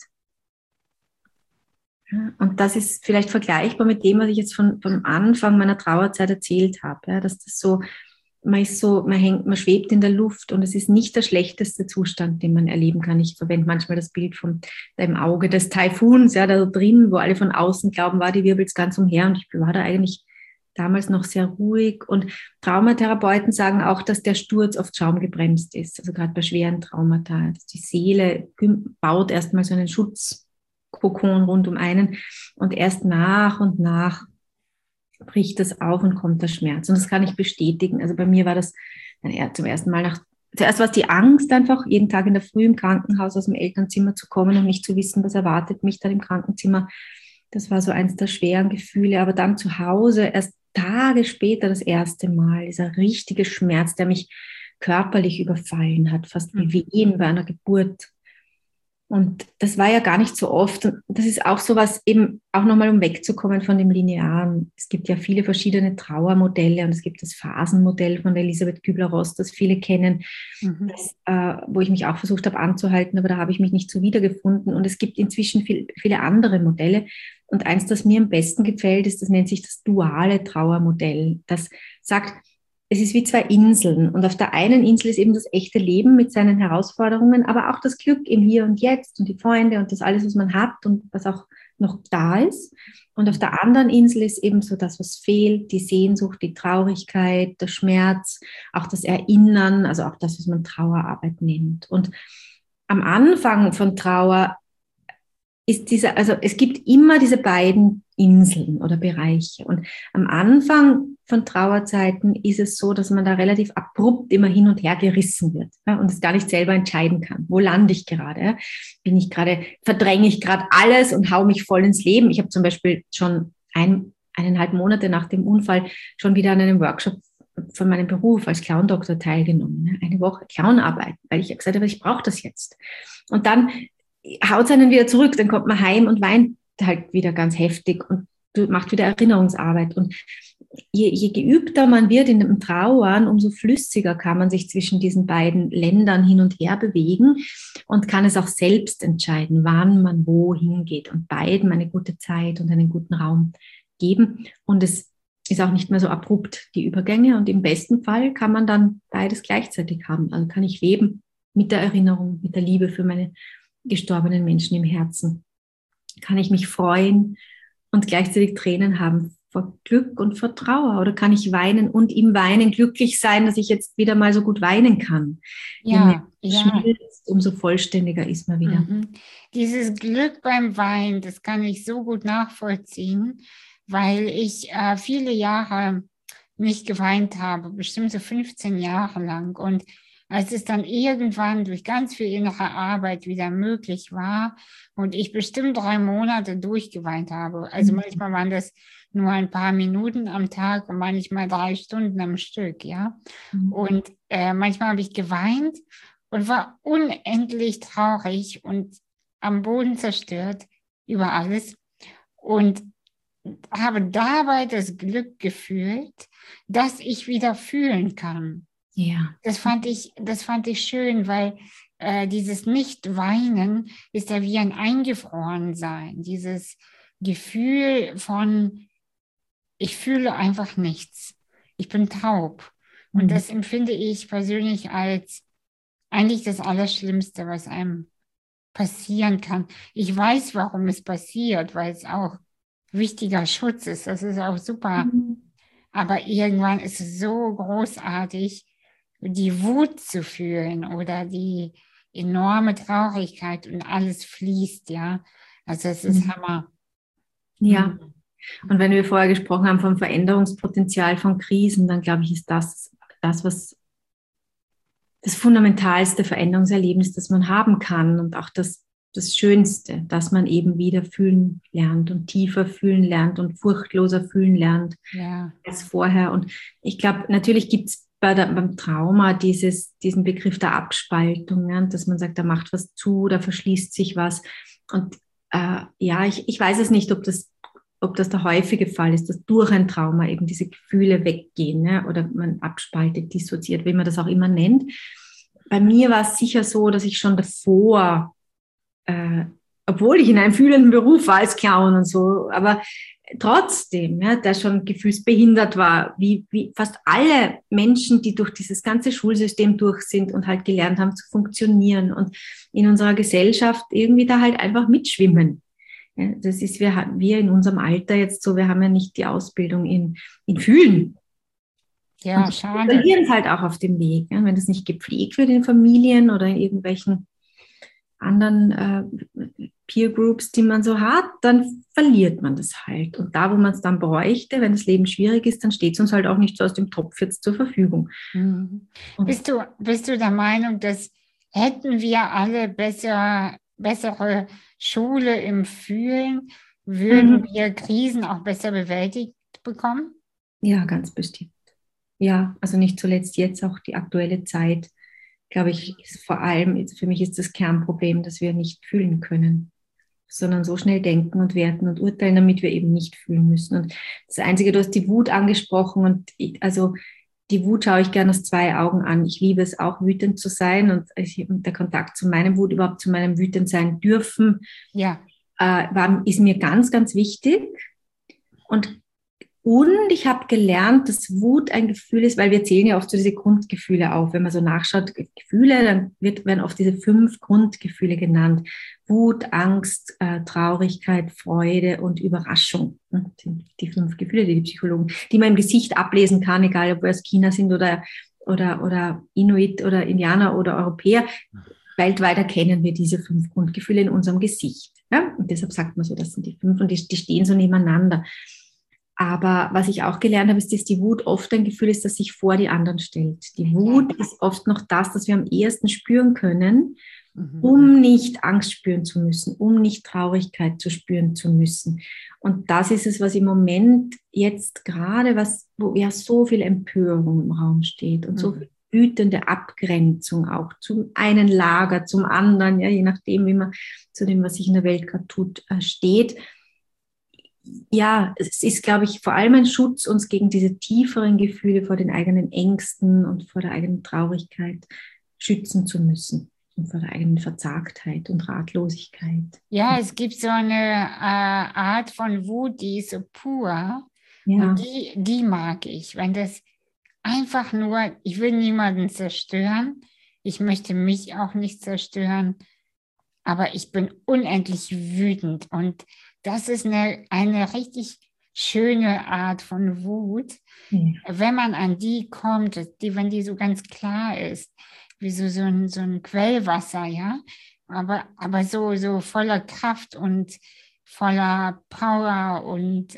S2: Ja, und das ist vielleicht vergleichbar mit dem, was ich jetzt vom Anfang meiner Trauerzeit erzählt habe, ja, dass das so, man schwebt in der Luft und es ist nicht der schlechteste Zustand, den man erleben kann. Ich verwende manchmal das Bild von dem Auge des Taifuns, ja, da drin, wo alle von außen glauben, die wirbelt ganz umher, und ich war da eigentlich damals noch sehr ruhig. Und Traumatherapeuten sagen auch, dass der Sturz oft schaumgebremst ist, also gerade bei schweren Traumata. Dass die Seele baut erstmal so einen Schutzkokon rund um einen und erst nach und nach bricht das auf und kommt der Schmerz. Und das kann ich bestätigen. Also bei mir war das dann zum ersten Mal zuerst war es die Angst einfach, jeden Tag in der Früh im Krankenhaus aus dem Elternzimmer zu kommen und nicht zu wissen, was erwartet mich dann im Krankenzimmer. Das war so eins der schweren Gefühle. Aber dann zu Hause, erst Tage später das erste Mal, dieser richtige Schmerz, der mich körperlich überfallen hat, fast wie Wehen bei einer Geburt. Und das war ja gar nicht so oft. Und das ist auch so was, eben auch nochmal, um wegzukommen von dem Linearen. Es gibt ja viele verschiedene Trauermodelle und es gibt das Phasenmodell von Elisabeth Kübler-Ross, das viele kennen, wo ich mich auch versucht habe anzuhalten, aber da habe ich mich nicht so wiedergefunden. Und es gibt inzwischen viele andere Modelle. Und eins, das mir am besten gefällt, das nennt sich das duale Trauermodell. Das sagt, es ist wie 2 Inseln und auf der einen Insel ist eben das echte Leben mit seinen Herausforderungen, aber auch das Glück im Hier und Jetzt und die Freunde und das alles, was man hat und was auch noch da ist. Und auf der anderen Insel ist eben so das, was fehlt, die Sehnsucht, die Traurigkeit, der Schmerz, auch das Erinnern, also auch das, was man Trauerarbeit nennt. Und am Anfang von Trauer ist also es gibt immer diese beiden Inseln oder Bereiche. Und am Anfang von Trauerzeiten ist es so, dass man da relativ abrupt immer hin und her gerissen wird, ja, und es gar nicht selber entscheiden kann. Wo lande ich gerade? Ja? Verdränge ich gerade alles und hau mich voll ins Leben? Ich habe zum Beispiel schon 1,5 Monate nach dem Unfall schon wieder an einem Workshop von meinem Beruf als Clown-Doktor teilgenommen. Ne? Eine Woche Clownarbeit, weil ich gesagt habe, ich brauche das jetzt. Und dann haut es einen wieder zurück, dann kommt man heim und weint halt wieder ganz heftig und macht wieder Erinnerungsarbeit. Und je geübter man wird in dem Trauern, umso flüssiger kann man sich zwischen diesen beiden Ländern hin und her bewegen und kann es auch selbst entscheiden, wann man wohin geht und beiden eine gute Zeit und einen guten Raum geben. Und es ist auch nicht mehr so abrupt, die Übergänge. Und im besten Fall kann man dann beides gleichzeitig haben. Also kann ich leben mit der Erinnerung, mit der Liebe für meine gestorbenen Menschen im Herzen. Kann ich mich freuen und gleichzeitig Tränen haben vor Glück und vor Trauer? Oder kann ich weinen und im Weinen glücklich sein, dass ich jetzt wieder mal so gut weinen kann? Je mehr schmilzt, umso vollständiger ist man wieder.
S1: Dieses Glück beim Weinen, das kann ich so gut nachvollziehen, weil ich viele Jahre nicht geweint habe, bestimmt so 15 Jahre lang. Und als es dann irgendwann durch ganz viel innere Arbeit wieder möglich war und ich bestimmt 3 Monate durchgeweint habe, also manchmal waren das nur ein paar Minuten am Tag und manchmal 3 Stunden am Stück, ja. Und manchmal habe ich geweint und war unendlich traurig und am Boden zerstört über alles und habe dabei das Glück gefühlt, dass ich wieder fühlen kann.
S2: Ja.
S1: Das fand ich schön, weil dieses Nicht-Weinen ist ja wie ein Eingefrorensein. Dieses Gefühl von, ich fühle einfach nichts. Ich bin taub. Und das empfinde ich persönlich als eigentlich das Allerschlimmste, was einem passieren kann. Ich weiß, warum es passiert, weil es auch wichtiger Schutz ist. Das ist auch super. Aber irgendwann ist es so großartig, die Wut zu fühlen oder die enorme Traurigkeit und alles fließt, ja. Also es ist Hammer.
S2: Ja. Und wenn wir vorher gesprochen haben vom Veränderungspotenzial von Krisen, dann glaube ich, ist das, was das fundamentalste Veränderungserlebnis, das man haben kann und auch das Schönste, dass man eben wieder fühlen lernt und tiefer fühlen lernt und furchtloser fühlen lernt als vorher. Und ich glaube, natürlich gibt es beim Trauma diesen Begriff der Abspaltung, ja, dass man sagt, da macht was zu, da verschließt sich was. Und ich weiß es nicht, ob das der häufige Fall ist, dass durch ein Trauma eben diese Gefühle weggehen, ja, oder man abspaltet, dissoziiert, wie man das auch immer nennt. Bei mir war es sicher so, dass ich schon davor, obwohl ich in einem fühlenden Beruf war als Clown und so, aber trotzdem, ja, der schon gefühlsbehindert war, wie fast alle Menschen, die durch dieses ganze Schulsystem durch sind und halt gelernt haben zu funktionieren und in unserer Gesellschaft irgendwie da halt einfach mitschwimmen. Ja, das ist wir in unserem Alter jetzt so, wir haben ja nicht die Ausbildung in Fühlen.
S1: Ja,
S2: und
S1: schade.
S2: Wir verlieren es halt auch auf dem Weg. Ja, wenn das nicht gepflegt wird in Familien oder in irgendwelchen anderen Peer Groups, die man so hat, dann verliert man das halt. Und da, wo man es dann bräuchte, wenn das Leben schwierig ist, dann steht es uns halt auch nicht so aus dem Topf jetzt zur Verfügung.
S1: Bist du der Meinung, dass hätten wir alle bessere Schule im Fühlen, würden wir Krisen auch besser bewältigt bekommen?
S2: Ja, ganz bestimmt. Ja, also nicht zuletzt jetzt auch die aktuelle Zeit, glaube ich, ist vor allem, für mich ist das Kernproblem, dass wir nicht fühlen können, sondern so schnell denken und werten und urteilen, damit wir eben nicht fühlen müssen. Und das Einzige, du hast die Wut angesprochen und also die Wut schaue ich gerne aus 2 Augen an. Ich liebe es auch, wütend zu sein und der Kontakt zu meinem Wut, überhaupt zu meinem wütend sein dürfen, ist mir ganz, ganz wichtig. Und ich habe gelernt, dass Wut ein Gefühl ist, weil wir zählen ja oft so diese Grundgefühle auf. Wenn man so nachschaut, Gefühle, dann werden oft diese 5 Grundgefühle genannt. Wut, Angst, Traurigkeit, Freude und Überraschung. Das sind die 5 Gefühle, die Psychologen, die man im Gesicht ablesen kann, egal ob wir aus China sind oder Inuit oder Indianer oder Europäer. weltweit erkennen wir diese 5 Grundgefühle in unserem Gesicht. Ja? Und deshalb sagt man so, das sind die 5 und die stehen so nebeneinander. Aber was ich auch gelernt habe, ist, dass die Wut oft ein Gefühl ist, das sich vor die anderen stellt. Die Wut ist oft noch das wir am ehesten spüren können, um nicht Angst spüren zu müssen, um nicht Traurigkeit zu spüren zu müssen. Und das ist es, was im Moment jetzt gerade, wo ja so viel Empörung im Raum steht und so viel wütende Abgrenzung auch zum einen Lager, zum anderen, ja, je nachdem, wie man zu dem, was sich in der Welt gerade tut, steht. Ja, es ist, glaube ich, vor allem ein Schutz, uns gegen diese tieferen Gefühle vor den eigenen Ängsten und vor der eigenen Traurigkeit schützen zu müssen und vor der eigenen Verzagtheit und Ratlosigkeit.
S1: Ja, es gibt so eine Art von Wut, die ist so pur.
S2: Ja.
S1: Und die mag ich, wenn das einfach nur, ich will niemanden zerstören, ich möchte mich auch nicht zerstören, aber ich bin unendlich wütend und das ist eine richtig schöne Art von Wut, wenn man an die kommt, wenn die so ganz klar ist, wie so ein Quellwasser, ja, aber so voller Kraft und voller Power und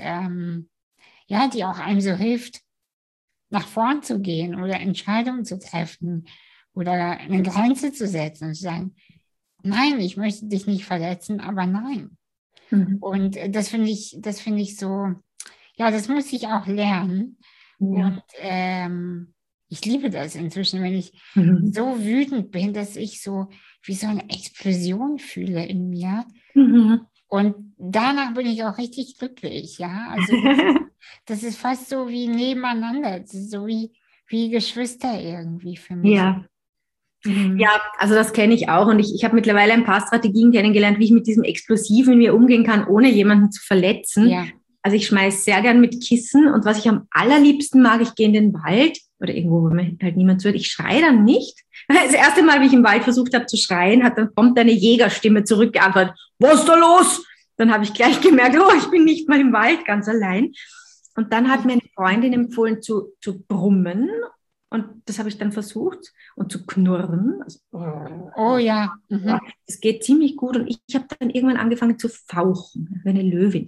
S1: ja, die auch einem so hilft, nach vorn zu gehen oder Entscheidungen zu treffen oder eine Grenze zu setzen und zu sagen, nein, ich möchte dich nicht verletzen, aber nein. Und das finde ich so, ja, das muss ich auch lernen. Ja. Und ich liebe das inzwischen, wenn ich so wütend bin, dass ich so wie so eine Explosion fühle in mir. Und danach bin ich auch richtig glücklich, ja. Also das ist fast so wie nebeneinander, das ist so wie Geschwister irgendwie für mich.
S2: Ja. Ja, also das kenne ich auch und ich habe mittlerweile ein paar Strategien kennengelernt, wie ich mit diesem Explosiven in mir umgehen kann, ohne jemanden zu verletzen. Ja. Also ich schmeiße sehr gern mit Kissen und was ich am allerliebsten mag, ich gehe in den Wald oder irgendwo, wo mir halt niemand zuhört, ich schreie dann nicht. Das erste Mal, wie ich im Wald versucht habe zu schreien, dann kommt eine Jägerstimme zurückgeantwortet, was ist da los? Dann habe ich gleich gemerkt, oh, ich bin nicht mal im Wald ganz allein. Und dann hat mir eine Freundin empfohlen zu brummen. Und das habe ich dann versucht und zu knurren. Also,
S1: oh ja.
S2: Das geht ziemlich gut. Und ich habe dann irgendwann angefangen zu fauchen, wie eine Löwin.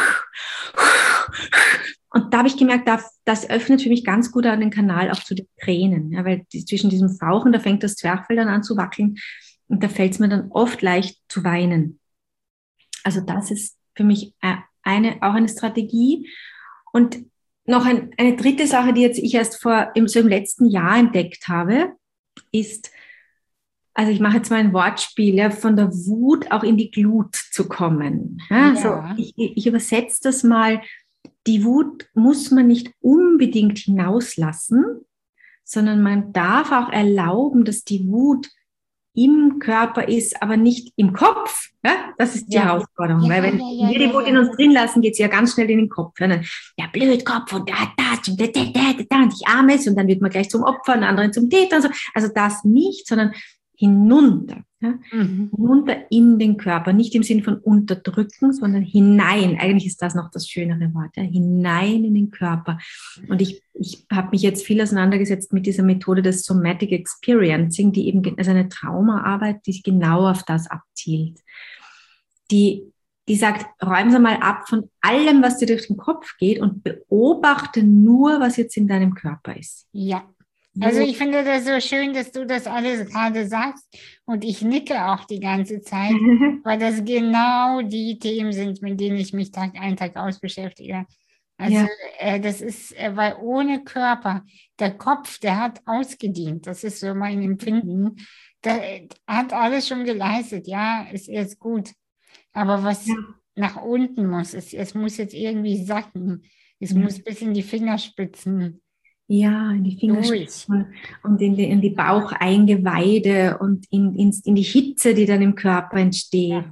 S2: Und da habe ich gemerkt, das öffnet für mich ganz gut den Kanal auch zu den Tränen. Ja, weil zwischen diesem Fauchen, da fängt das Zwerchfell dann an zu wackeln. Und da fällt es mir dann oft leicht zu weinen. Also das ist für mich auch eine Strategie. Und noch eine dritte Sache, die jetzt ich erst im letzten Jahr entdeckt habe, ist, also ich mache jetzt mal ein Wortspiel, ja, von der Wut auch in die Glut zu kommen. Ja, ja. So, ich übersetze das mal, die Wut muss man nicht unbedingt hinauslassen, sondern man darf auch erlauben, dass die Wut im Körper ist, aber nicht im Kopf. Ja? Das ist die Herausforderung. Weil wenn wir die Wut in uns drin lassen, geht es ja ganz schnell in den Kopf. Ja, dann, ja, blöd Kopf und das und ich arme es und dann wird man gleich zum Opfer und anderen zum Täter. Und so. Also das nicht, sondern hinunter. Ja? Hinunter in den Körper. Nicht im Sinn von unterdrücken, sondern hinein. Eigentlich ist das noch das schönere Wort. Ja? Hinein in den Körper. Und ich habe mich jetzt viel auseinandergesetzt mit dieser Methode des Somatic Experiencing, die eben, also eine Traumaarbeit, die genau auf das abzielt. Die sagt, räum sie mal ab von allem, was dir durch den Kopf geht und beobachte nur, was jetzt in deinem Körper ist.
S1: Ja. Also ich finde das so schön, dass du das alles gerade sagst und ich nicke auch die ganze Zeit, weil das genau die Themen sind, mit denen ich mich Tag ein, Tag aus beschäftige. Also das ist, weil ohne Körper, der Kopf, der hat ausgedient, das ist so mein Empfinden, der hat alles schon geleistet, ja, ist jetzt gut, aber was nach unten muss, es muss jetzt irgendwie sacken, es muss bis in die Fingerspitzen.
S2: Ja, in die Fingerspitzen und in die Baucheingeweide und in die Hitze, die dann im Körper entsteht. Ja.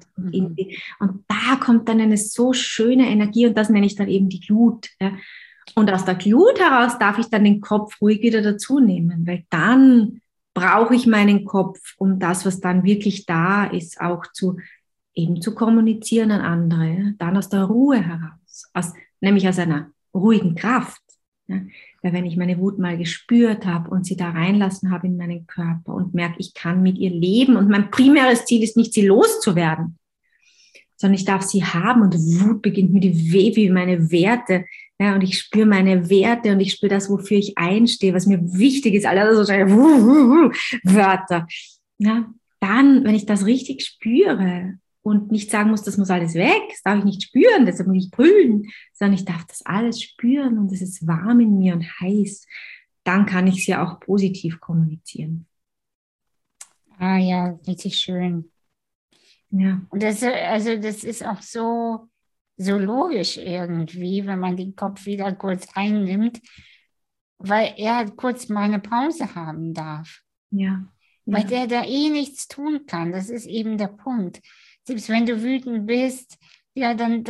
S2: Und da kommt dann eine so schöne Energie und das nenne ich dann eben die Glut. Ja. Und aus der Glut heraus darf ich dann den Kopf ruhig wieder dazu nehmen, weil dann brauche ich meinen Kopf, um das, was dann wirklich da ist, auch zu kommunizieren an andere. Ja. Dann aus der Ruhe heraus, nämlich aus einer ruhigen Kraft. Ja. Weil wenn ich meine Wut mal gespürt habe und sie da reinlassen habe in meinen Körper und merke, ich kann mit ihr leben und mein primäres Ziel ist nicht, sie loszuwerden, sondern ich darf sie haben und Wut beginnt mit weh wie meine Werte. Ja, und ich spüre meine Werte und ich spüre das, wofür ich einstehe, was mir wichtig ist, alle so Wörter. Ja, dann, wenn ich das richtig spüre und nicht sagen muss, das muss alles weg, das darf ich nicht spüren, deshalb muss ich brüllen, sondern ich darf das alles spüren und es ist warm in mir und heiß, dann kann ich es ja auch positiv kommunizieren.
S1: Ah ja, richtig schön.
S2: Ja.
S1: Und das ist auch so logisch irgendwie, wenn man den Kopf wieder kurz einnimmt, weil er kurz mal eine Pause haben darf.
S2: Ja.
S1: Weil
S2: Ja.
S1: der da eh nichts tun kann. Das ist eben der Punkt. Selbst wenn du wütend bist, ja, dann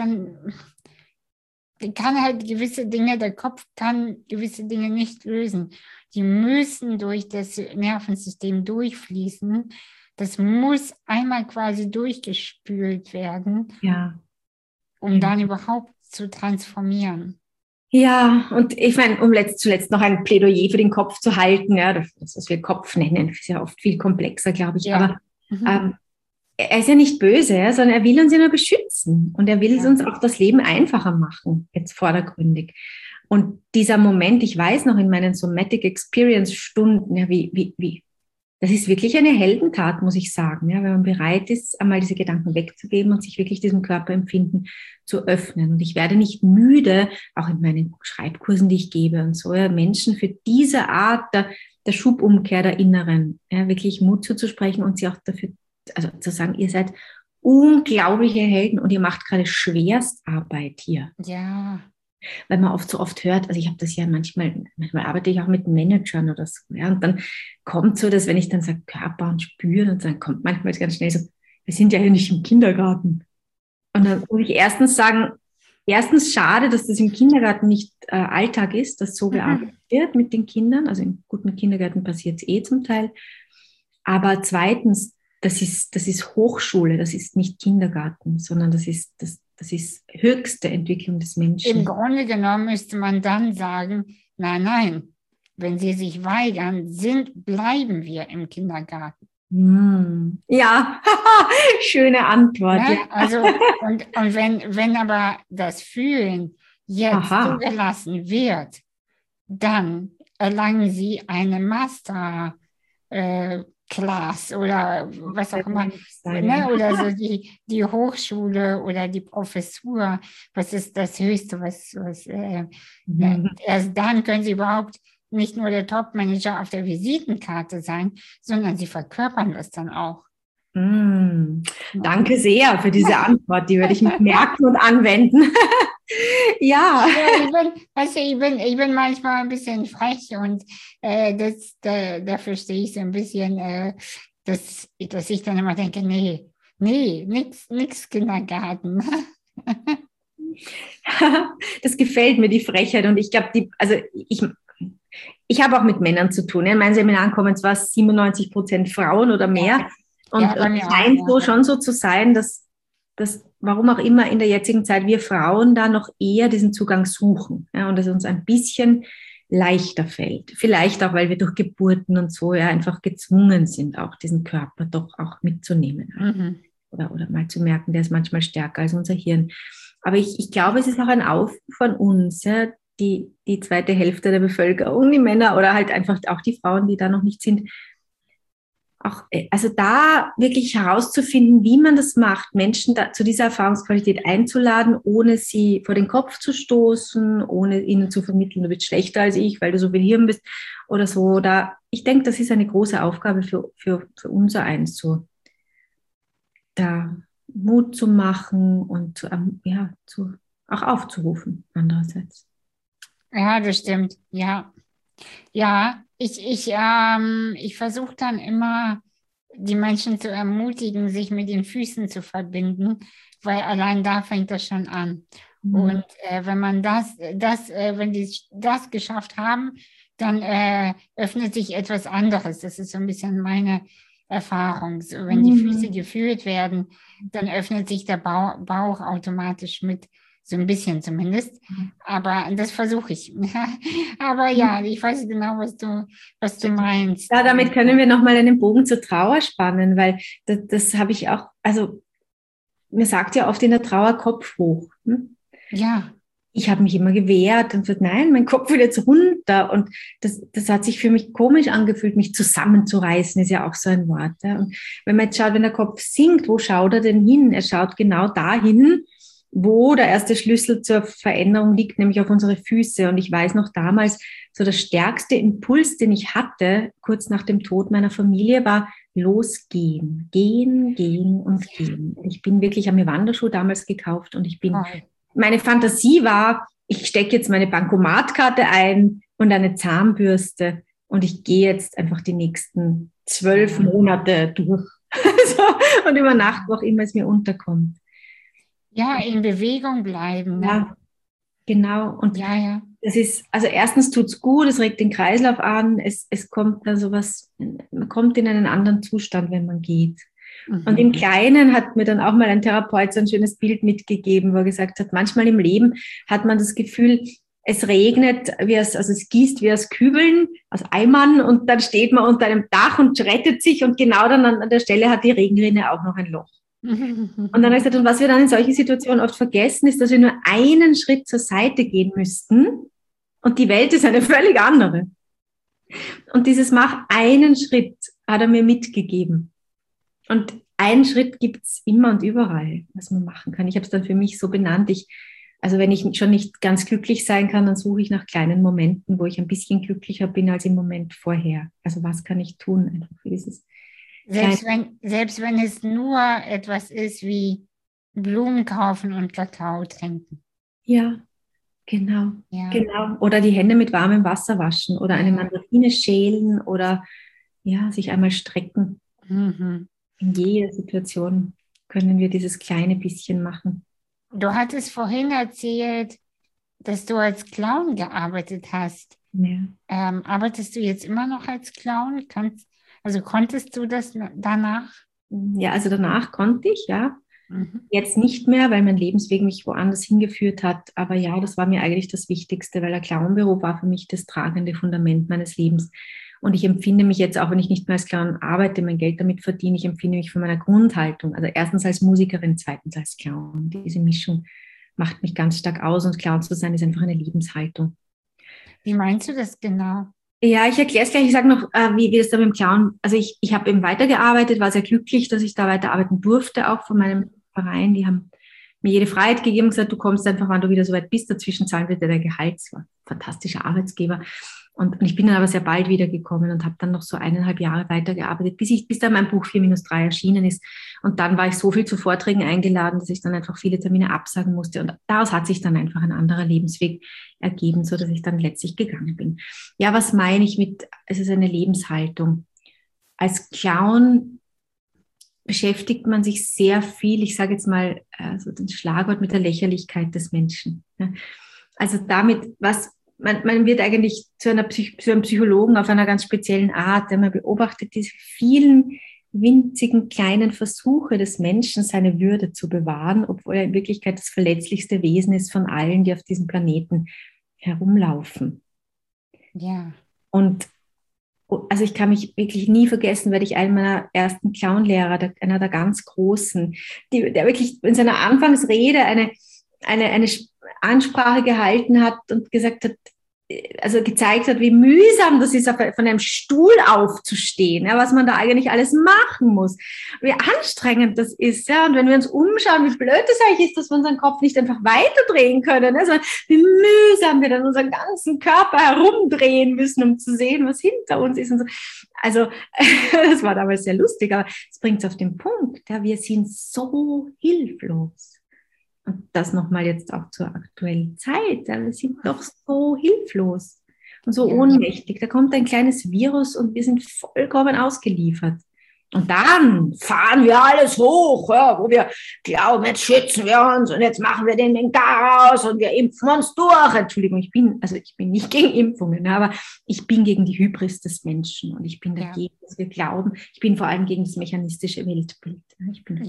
S1: kann halt gewisse Dinge, der Kopf kann gewisse Dinge nicht lösen. Die müssen durch das Nervensystem durchfließen. Das muss einmal quasi durchgespült werden,
S2: Ja.
S1: um dann überhaupt zu transformieren.
S2: Ja, und ich meine, um zuletzt noch ein Plädoyer für den Kopf zu halten, ja, das, was wir Kopf nennen, ist ja oft viel komplexer, glaube ich,
S1: Ja.
S2: aber
S1: Mhm.
S2: er ist ja nicht böse, ja, sondern er will uns ja nur beschützen und er will
S1: Ja.
S2: uns auch das Leben einfacher machen, jetzt vordergründig. Und dieser Moment, ich weiß noch in meinen Somatic Experience Stunden, ja, das ist wirklich eine Heldentat, muss ich sagen, ja, wenn man bereit ist, einmal diese Gedanken wegzugeben und sich wirklich diesem Körperempfinden zu öffnen. Und ich werde nicht müde, auch in meinen Schreibkursen, die ich gebe und so, ja, Menschen für diese Art der Schubumkehr der Inneren, ja, wirklich Mut zuzusprechen und sie auch dafür, also zu sagen, ihr seid unglaubliche Helden und ihr macht gerade Schwerstarbeit hier.
S1: Ja.
S2: Weil man so oft hört, also ich habe das ja manchmal arbeite ich auch mit Managern oder so, ja, und dann kommt so, dass wenn ich dann sage Körper und spüren und dann kommt manchmal ganz schnell so, wir sind ja hier nicht im Kindergarten. Und dann muss ich erstens sagen, schade, dass das im Kindergarten nicht Alltag ist, dass so gearbeitet wird mit den Kindern, also in guten Kindergärten passiert es zum Teil, aber zweitens, das ist Hochschule, das ist nicht Kindergarten, sondern das ist höchste Entwicklung des Menschen.
S1: Im Grunde genommen müsste man dann sagen, nein, wenn Sie sich weigern, bleiben wir im Kindergarten.
S2: Ja, schöne Antwort.
S1: Ja,
S2: Ja.
S1: also, und wenn aber das Fühlen jetzt zugelassen wird, dann erlangen Sie eine Master Class oder was auch immer, ne? Oder so die Hochschule oder die Professur, was ist das Höchste, erst dann können Sie überhaupt nicht nur der Top-Manager auf der Visitenkarte sein, sondern Sie verkörpern das dann auch.
S2: Danke sehr für diese Antwort, die werde ich mir merken und anwenden. Ja.
S1: Ich bin manchmal ein bisschen frech und da verstehe ich so ein bisschen, dass ich dann immer denke, nee, nix Kindergarten.
S2: Das gefällt mir, die Frechheit. Und ich glaube, ich habe auch mit Männern zu tun. In meinen Seminaren kommen zwar 97% Frauen oder mehr. Und es scheint so schon so zu sein, dass warum auch immer in der jetzigen Zeit wir Frauen da noch eher diesen Zugang suchen, ja, und es uns ein bisschen leichter fällt. Vielleicht auch, weil wir durch Geburten und so ja einfach gezwungen sind, auch diesen Körper doch auch mitzunehmen.
S1: Mhm.
S2: Oder mal zu merken, der ist manchmal stärker als unser Hirn. Aber ich glaube, es ist auch ein Aufruf von uns, ja, die zweite Hälfte der Bevölkerung, die Männer oder halt einfach auch die Frauen, die da noch nicht sind, auch, also da wirklich herauszufinden, wie man das macht, Menschen zu dieser Erfahrungsqualität einzuladen, ohne sie vor den Kopf zu stoßen, ohne ihnen zu vermitteln, du bist schlechter als ich, weil du so viel Hirn bist oder so. Ich denke, das ist eine große Aufgabe für unser Eins, so da Mut zu machen und auch aufzurufen andererseits.
S1: Ja, das stimmt, ja. Ja, ich versuche dann immer, die Menschen zu ermutigen, sich mit den Füßen zu verbinden, weil allein da fängt das schon an. Mhm. Und wenn man wenn die das geschafft haben, dann öffnet sich etwas anderes. Das ist so ein bisschen meine Erfahrung. So, wenn die Füße gefühlt werden, dann öffnet sich der Bauch automatisch mit. So ein bisschen zumindest. Aber das versuche ich. Aber ja, ich weiß genau, was du meinst.
S2: Ja, damit können wir nochmal einen Bogen zur Trauer spannen, weil das habe ich auch, also mir sagt ja oft in der Trauer Kopf hoch.
S1: Ja.
S2: Ich habe mich immer gewehrt und gesagt, nein, mein Kopf will jetzt runter. Und das hat sich für mich komisch angefühlt, mich zusammenzureißen, ist ja auch so ein Wort. Ja. Und wenn man jetzt schaut, wenn der Kopf sinkt, wo schaut er denn hin? Er schaut genau dahin, wo der erste Schlüssel zur Veränderung liegt, nämlich auf unsere Füße. Und ich weiß noch damals, so der stärkste Impuls, den ich hatte, kurz nach dem Tod meiner Familie, war losgehen. Gehen, gehen und gehen. Ich bin wirklich, habe mir Wanderschuhe damals gekauft und ich bin... Meine Fantasie war, ich stecke jetzt meine Bankomatkarte ein und eine Zahnbürste und ich gehe jetzt einfach die nächsten 12 Monate durch. Und über Nacht, wo auch immer es mir unterkommt.
S1: Ja, in Bewegung bleiben. Ne?
S2: Ja, genau. Und
S1: ja.
S2: das ist, also erstens tut es gut, es regt den Kreislauf an, es kommt da sowas, man kommt in einen anderen Zustand, wenn man geht. Und im Kleinen hat mir dann auch mal ein Therapeut so ein schönes Bild mitgegeben, wo er gesagt hat, manchmal im Leben hat man das Gefühl, es regnet, also es gießt wie aus Kübeln, aus Eimern und dann steht man unter einem Dach und rettet sich und genau dann an der Stelle hat die Regenrinne auch noch ein Loch. Und dann habe ich gesagt, und was wir dann in solchen Situationen oft vergessen, ist, dass wir nur einen Schritt zur Seite gehen müssten und die Welt ist eine völlig andere. Und dieses mach einen Schritt hat er mir mitgegeben. Und einen Schritt gibt es immer und überall, was man machen kann. Ich habe es dann für mich so benannt. Also wenn ich schon nicht ganz glücklich sein kann, dann suche ich nach kleinen Momenten, wo ich ein bisschen glücklicher bin als im Moment vorher. Also was kann ich tun? Einfach für dieses
S1: selbst wenn es nur etwas ist wie Blumen kaufen und Kakao trinken.
S2: Ja, genau.
S1: Ja.
S2: Genau. Oder die Hände mit warmem Wasser waschen oder eine Mandarine schälen oder ja, sich einmal strecken. In jeder Situation können wir dieses kleine bisschen machen.
S1: Du hattest vorhin erzählt, dass du als Clown gearbeitet hast.
S2: Ja.
S1: Arbeitest du jetzt immer noch als Clown? Konntest du das danach?
S2: Ja, also danach konnte ich, ja. Jetzt nicht mehr, weil mein Lebensweg mich woanders hingeführt hat. Aber ja, das war mir eigentlich das Wichtigste, weil der Clownberuf war für mich das tragende Fundament meines Lebens. Und ich empfinde mich jetzt, auch wenn ich nicht mehr als Clown arbeite, mein Geld damit verdiene, ich empfinde mich von meiner Grundhaltung, also erstens als Musikerin, zweitens als Clown. Diese Mischung macht mich ganz stark aus und Clown zu sein ist einfach eine Lebenshaltung.
S1: Wie meinst du das genau?
S2: Ja, ich erkläre es gleich. Ich sage noch, wie das da mit dem Clown, also ich habe eben weitergearbeitet, war sehr glücklich, dass ich da weiterarbeiten durfte, auch von meinem Verein. Die haben mir jede Freiheit gegeben und gesagt, du kommst einfach, wann du wieder so weit bist, dazwischen zahlen wir dir dein Gehalt. Das war ein fantastischer Arbeitsgeber. Und ich bin dann aber sehr bald wiedergekommen und habe dann noch so 1,5 Jahre weitergearbeitet, bis dann mein Buch 4-3 erschienen ist. Und dann war ich so viel zu Vorträgen eingeladen, dass ich dann einfach viele Termine absagen musste. Und daraus hat sich dann einfach ein anderer Lebensweg ergeben, so dass ich dann letztlich gegangen bin. Ja, was meine ich mit, es ist eine Lebenshaltung. Als Clown beschäftigt man sich sehr viel, ich sage jetzt mal so das Schlagwort mit der Lächerlichkeit des Menschen. Also damit, man wird eigentlich zu einem Psychologen auf einer ganz speziellen Art, denn man beobachtet diese vielen winzigen kleinen Versuche des Menschen, seine Würde zu bewahren, obwohl er in Wirklichkeit das verletzlichste Wesen ist von allen, die auf diesem Planeten herumlaufen.
S1: Ja.
S2: Und also ich kann mich wirklich nie vergessen, weil ich einen meiner ersten Clownlehrer, einer der ganz Großen, der wirklich in seiner Anfangsrede eine Ansprache gehalten hat und gesagt hat, also gezeigt hat, wie mühsam das ist, von einem Stuhl aufzustehen, ja, was man da eigentlich alles machen muss, wie anstrengend das ist, ja, und wenn wir uns umschauen, wie blöd das eigentlich ist, dass wir unseren Kopf nicht einfach weiterdrehen können, ja, sondern wie mühsam wir dann unseren ganzen Körper herumdrehen müssen, um zu sehen, was hinter uns ist und so. Also, das war damals sehr lustig, aber es bringt es auf den Punkt, ja, wir sind so hilflos. Und das nochmal jetzt auch zur aktuellen Zeit. Ja, wir sind doch so hilflos und so ohnmächtig. Da kommt ein kleines Virus und wir sind vollkommen ausgeliefert. Und dann fahren wir alles hoch, ja, wo wir glauben, jetzt schützen wir uns und jetzt machen wir den Garaus und wir impfen uns durch. Entschuldigung, ich bin nicht gegen Impfungen, aber ich bin gegen die Hybris des Menschen und ich bin dagegen, dass wir glauben. Ich bin vor allem gegen das mechanistische Weltbild. Ich bin voll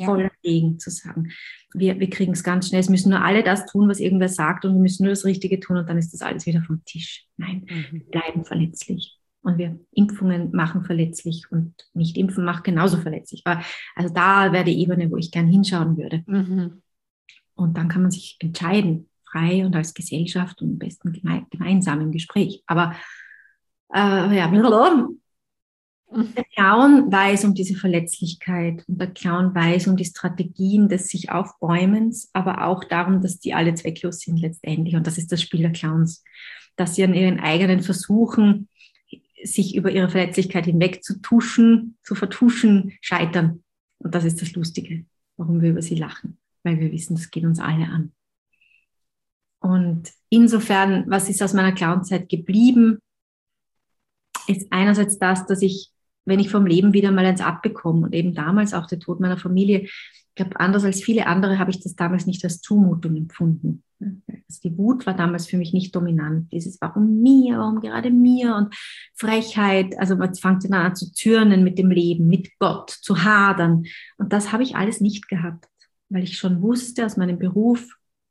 S2: kriegen, zu sagen, wir kriegen es ganz schnell, es müssen nur alle das tun, was irgendwer sagt und wir müssen nur das Richtige tun und dann ist das alles wieder vom Tisch. Nein, wir bleiben verletzlich. Und wir Impfungen machen verletzlich und nicht impfen macht genauso verletzlich. Also da wäre die Ebene, wo ich gern hinschauen würde. Und dann kann man sich entscheiden, frei und als Gesellschaft und am besten gemeinsam im Gespräch. Aber ja, der Clown weiß um diese Verletzlichkeit und der Clown weiß um die Strategien des sich Aufbäumens, aber auch darum, dass die alle zwecklos sind letztendlich. Und das ist das Spiel der Clowns, dass sie an ihren eigenen Versuchen, sich über ihre Verletzlichkeit hinweg zu vertuschen, scheitern. Und das ist das Lustige, warum wir über sie lachen, weil wir wissen, das geht uns alle an. Und insofern, was ist aus meiner Clownzeit geblieben, ist einerseits das, dass ich, wenn ich vom Leben wieder mal eins abbekomme und eben damals auch der Tod meiner Familie, ich glaube, anders als viele andere habe ich das damals nicht als Zumutung empfunden. Also die Wut war damals für mich nicht dominant. Dieses warum mir, warum gerade mir und Frechheit, also man fängt dann an zu zürnen mit dem Leben, mit Gott, zu hadern. Und das habe ich alles nicht gehabt, weil ich schon wusste aus meinem Beruf,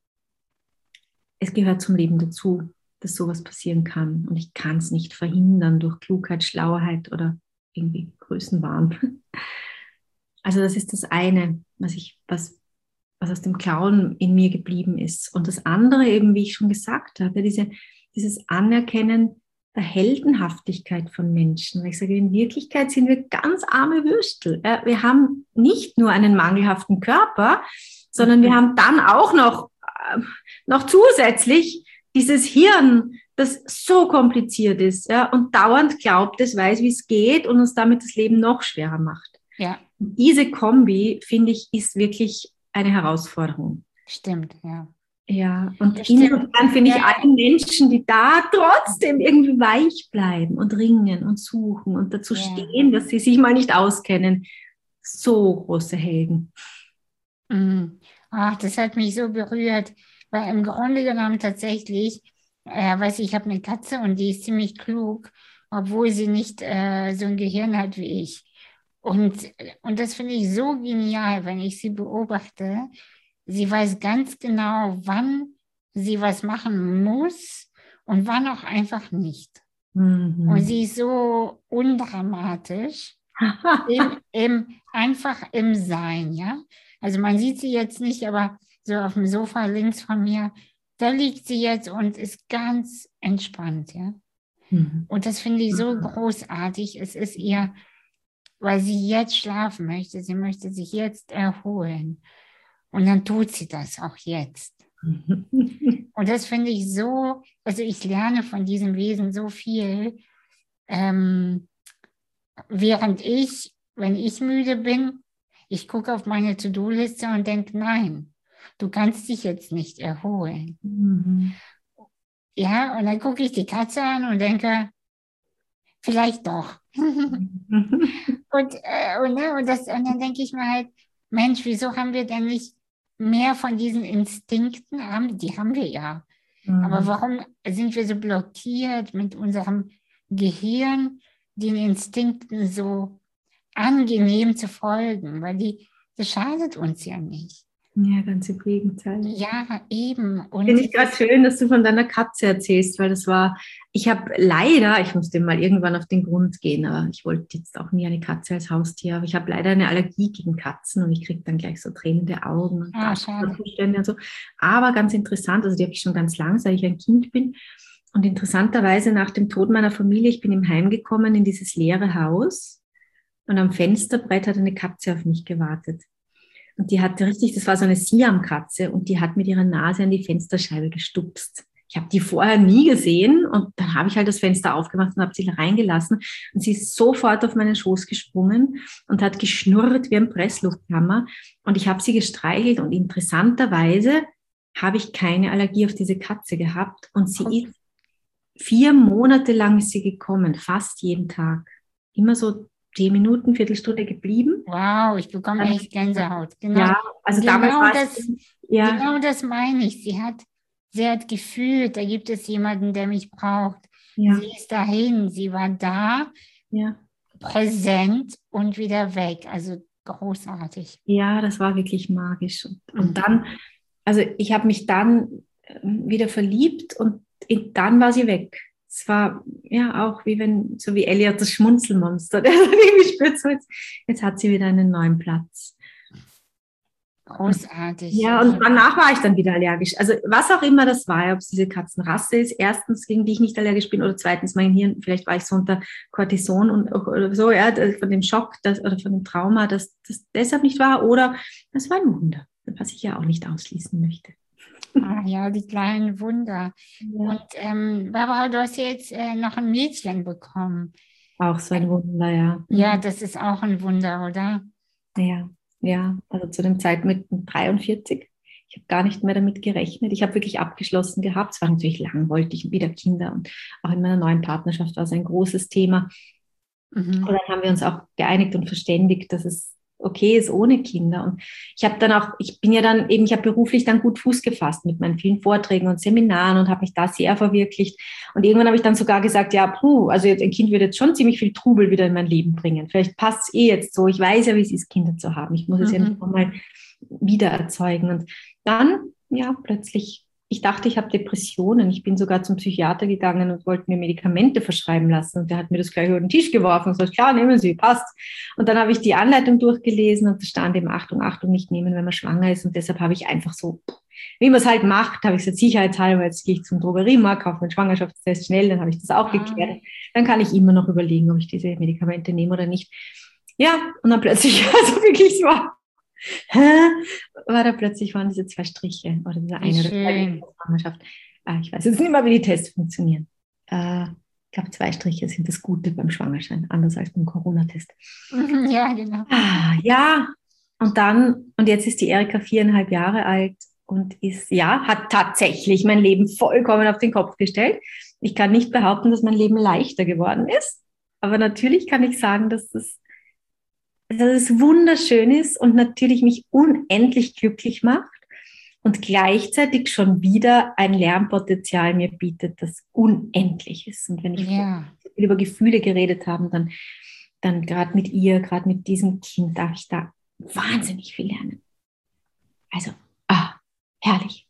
S2: es gehört zum Leben dazu, dass sowas passieren kann. Und ich kann es nicht verhindern durch Klugheit, Schlauheit oder irgendwie Größenwahn. Also das ist das eine, was aus dem Clown in mir geblieben ist. Und das andere eben, wie ich schon gesagt habe, dieses Anerkennen der Heldenhaftigkeit von Menschen. Weil ich sage, in Wirklichkeit sind wir ganz arme Würstel. Wir haben nicht nur einen mangelhaften Körper, sondern wir haben dann auch noch zusätzlich dieses Hirn, das so kompliziert ist, ja, und dauernd glaubt, es weiß, wie es geht und uns damit das Leben noch schwerer macht.
S1: Ja.
S2: Diese Kombi, finde ich, ist wirklich eine Herausforderung.
S1: Stimmt, ja.
S2: Ja, und insofern finde ich alle Menschen, die da trotzdem irgendwie weich bleiben und ringen und suchen und dazu stehen, dass sie sich mal nicht auskennen, so große Helden.
S1: Ach, das hat mich so berührt, weil im Grunde genommen tatsächlich, ich habe eine Katze und die ist ziemlich klug, obwohl sie nicht so ein Gehirn hat wie ich. Und das finde ich so genial, wenn ich sie beobachte. Sie weiß ganz genau, wann sie was machen muss und wann auch einfach nicht. Und sie ist so undramatisch, einfach im Sein, ja. Also man sieht sie jetzt nicht, aber so auf dem Sofa links von mir, da liegt sie jetzt und ist ganz entspannt, ja. Und das finde ich so großartig. Es ist ihr, weil sie jetzt schlafen möchte, sie möchte sich jetzt erholen. Und dann tut sie das auch jetzt. Und das finde ich so, also ich lerne von diesem Wesen so viel, während wenn ich müde bin, ich gucke auf meine To-Do-Liste und denke, nein, du kannst dich jetzt nicht erholen. Ja, und dann gucke ich die Katze an und denke, vielleicht doch. Und dann denke ich mir halt, Mensch, wieso haben wir denn nicht mehr von diesen Instinkten? Die haben wir ja. Aber warum sind wir so blockiert mit unserem Gehirn, den Instinkten so angenehm zu folgen? Weil das schadet uns ja nicht.
S2: Ja, ganz im Gegenteil.
S1: Ja, eben.
S2: Finde ich gerade schön, dass du von deiner Katze erzählst, weil ich musste mal irgendwann auf den Grund gehen, aber ich wollte jetzt auch nie eine Katze als Haustier, aber ich habe leider eine Allergie gegen Katzen und ich kriege dann gleich so tränende Augen und Zustände und so. Aber ganz interessant, also die habe ich schon ganz lang, seit ich ein Kind bin. Und interessanterweise nach dem Tod meiner Familie, ich bin im Heim gekommen in dieses leere Haus und am Fensterbrett hat eine Katze auf mich gewartet. Und die hatte das war so eine Siam-Katze und die hat mit ihrer Nase an die Fensterscheibe gestupst. Ich habe die vorher nie gesehen und dann habe ich halt das Fenster aufgemacht und habe sie reingelassen und sie ist sofort auf meinen Schoß gesprungen und hat geschnurrt wie ein Presslufthammer und ich habe sie gestreichelt und interessanterweise habe ich keine Allergie auf diese Katze gehabt und sie ist 4 Monate lang ist sie gekommen, fast jeden Tag. Immer so 10 Minuten, Viertelstunde geblieben.
S1: Wow, ich bekomme echt Gänsehaut. Genau.
S2: Ja, also
S1: genau das meine ich. Sie hat gefühlt, da gibt es jemanden, der mich braucht. Ja. Sie ist dahin, sie war da, präsent und wieder weg. Also großartig.
S2: Ja, das war wirklich magisch. Und
S1: Mhm.
S2: dann, also ich habe mich dann wieder verliebt und dann war sie weg. Es war ja auch wie wenn, so wie Elliot das Schmunzelmonster. Der hat irgendwie spürt so, jetzt hat sie wieder einen neuen Platz.
S1: Großartig.
S2: Ja, und danach war ich dann wieder allergisch. Also was auch immer das war, ob es diese Katzenrasse ist, erstens, gegen die ich nicht allergisch bin, oder zweitens mein Hirn, vielleicht war ich so unter Cortison und oder so, ja, von dem Schock oder von dem Trauma, dass das deshalb nicht war, oder es war ein Wunder, was ich ja auch nicht ausschließen möchte.
S1: Ah ja, die kleinen Wunder.
S2: Ja.
S1: Und Barbara, du hast ja jetzt noch ein Mädchen bekommen.
S2: Auch so ein Wunder, ja.
S1: Ja, das ist auch ein Wunder, oder?
S2: Ja, ja, also zu dem Zeitpunkt mit 43. Ich habe gar nicht mehr damit gerechnet. Ich habe wirklich abgeschlossen gehabt. Es war natürlich lang, wollte ich wieder Kinder. Und auch in meiner neuen Partnerschaft war es ein großes Thema.
S1: Mhm.
S2: Und dann haben wir uns auch geeinigt und verständigt, dass es okay ist ohne Kinder. Und ich habe dann auch, ich bin ja dann eben, ich habe beruflich dann gut Fuß gefasst mit meinen vielen Vorträgen und Seminaren und habe mich da sehr verwirklicht. Und irgendwann habe ich dann sogar gesagt, ja, puh, also jetzt, ein Kind wird jetzt schon ziemlich viel Trubel wieder in mein Leben bringen. Vielleicht passt es jetzt so. Ich weiß ja, wie es ist, Kinder zu haben. Ich muss es ja nicht
S1: Mhm.
S2: nochmal wieder erzeugen. Und dann, ja, plötzlich, ich dachte, ich habe Depressionen. Ich bin sogar zum Psychiater gegangen und wollte mir Medikamente verschreiben lassen. Und der hat mir das gleich über den Tisch geworfen und gesagt, klar, nehmen Sie, passt. Und dann habe ich die Anleitung durchgelesen und da stand eben Achtung, Achtung, nicht nehmen, wenn man schwanger ist. Und deshalb habe ich einfach so, wie man es halt macht, habe ich gesagt, sicherheitshalber, jetzt gehe ich zum Drogeriemarkt, kaufe einen Schwangerschaftstest schnell, dann habe ich das auch
S1: Ah,
S2: geklärt. Dann kann ich immer noch überlegen, ob ich diese Medikamente nehme oder nicht. Ja, und dann plötzlich, also wirklich so, war da plötzlich waren diese 2 Striche oder dieser
S1: wie
S2: eine oder 2 in
S1: schön.
S2: der Schwangerschaft. Ich weiß jetzt nicht mehr, wie die Tests funktionieren. Ich glaube, 2 Striche sind das Gute beim Schwangersein, anders als beim Corona-Test.
S1: Mhm, ja, genau.
S2: Ja, und jetzt ist die Erika 4,5 Jahre alt und ist, ja, hat tatsächlich mein Leben vollkommen auf den Kopf gestellt. Ich kann nicht behaupten, dass mein Leben leichter geworden ist, aber natürlich kann ich sagen, dass es wunderschön ist und natürlich mich unendlich glücklich macht und gleichzeitig schon wieder ein Lernpotenzial mir bietet, das unendlich ist. Und wenn ich
S1: Ja,
S2: über Gefühle geredet habe, dann gerade mit ihr, gerade mit diesem Kind, darf ich da wahnsinnig viel lernen. Also, herrlich.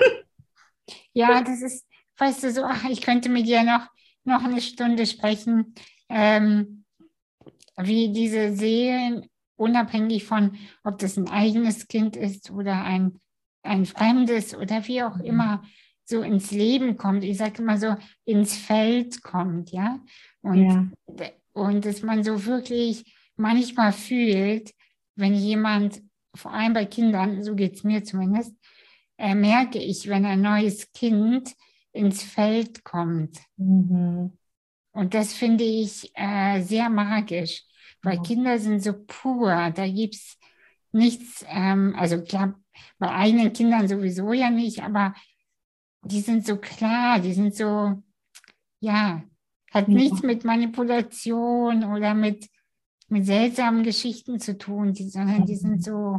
S1: ja, das ist, weißt du, so, ach, ich könnte mit dir noch eine Stunde sprechen, ähm, wie diese Seelen, unabhängig von, ob das ein eigenes Kind ist oder ein fremdes oder wie auch immer, so ins Leben kommt. Ich sage immer so, ins Feld kommt, ja. Und,
S2: Ja,
S1: und dass man so wirklich manchmal fühlt, wenn jemand, vor allem bei Kindern, so geht es mir zumindest, merke ich, wenn ein neues Kind ins Feld kommt.
S2: mhm.
S1: Und das finde ich sehr magisch, weil
S2: Ja.
S1: Kinder sind so pur, da gibt es nichts, also klar, bei eigenen Kindern sowieso ja nicht, aber die sind so klar, die sind so, ja, hat nichts
S2: Ja.
S1: mit Manipulation oder mit seltsamen Geschichten zu tun, sondern die sind so,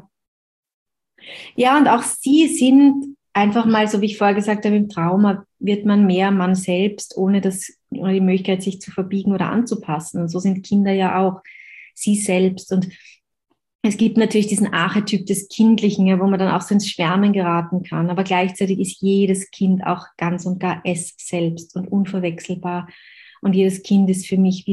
S2: Ja, und auch sie sind einfach mal, so wie ich vorher gesagt habe, im Trauma wird man mehr man selbst, ohne die Möglichkeit, sich zu verbiegen oder anzupassen. Und so sind Kinder ja auch sie selbst. Und es gibt natürlich diesen Archetyp des Kindlichen, ja, wo man dann auch so ins Schwärmen geraten kann. Aber gleichzeitig ist jedes Kind auch ganz und gar es selbst und unverwechselbar. Und jedes Kind ist für mich wie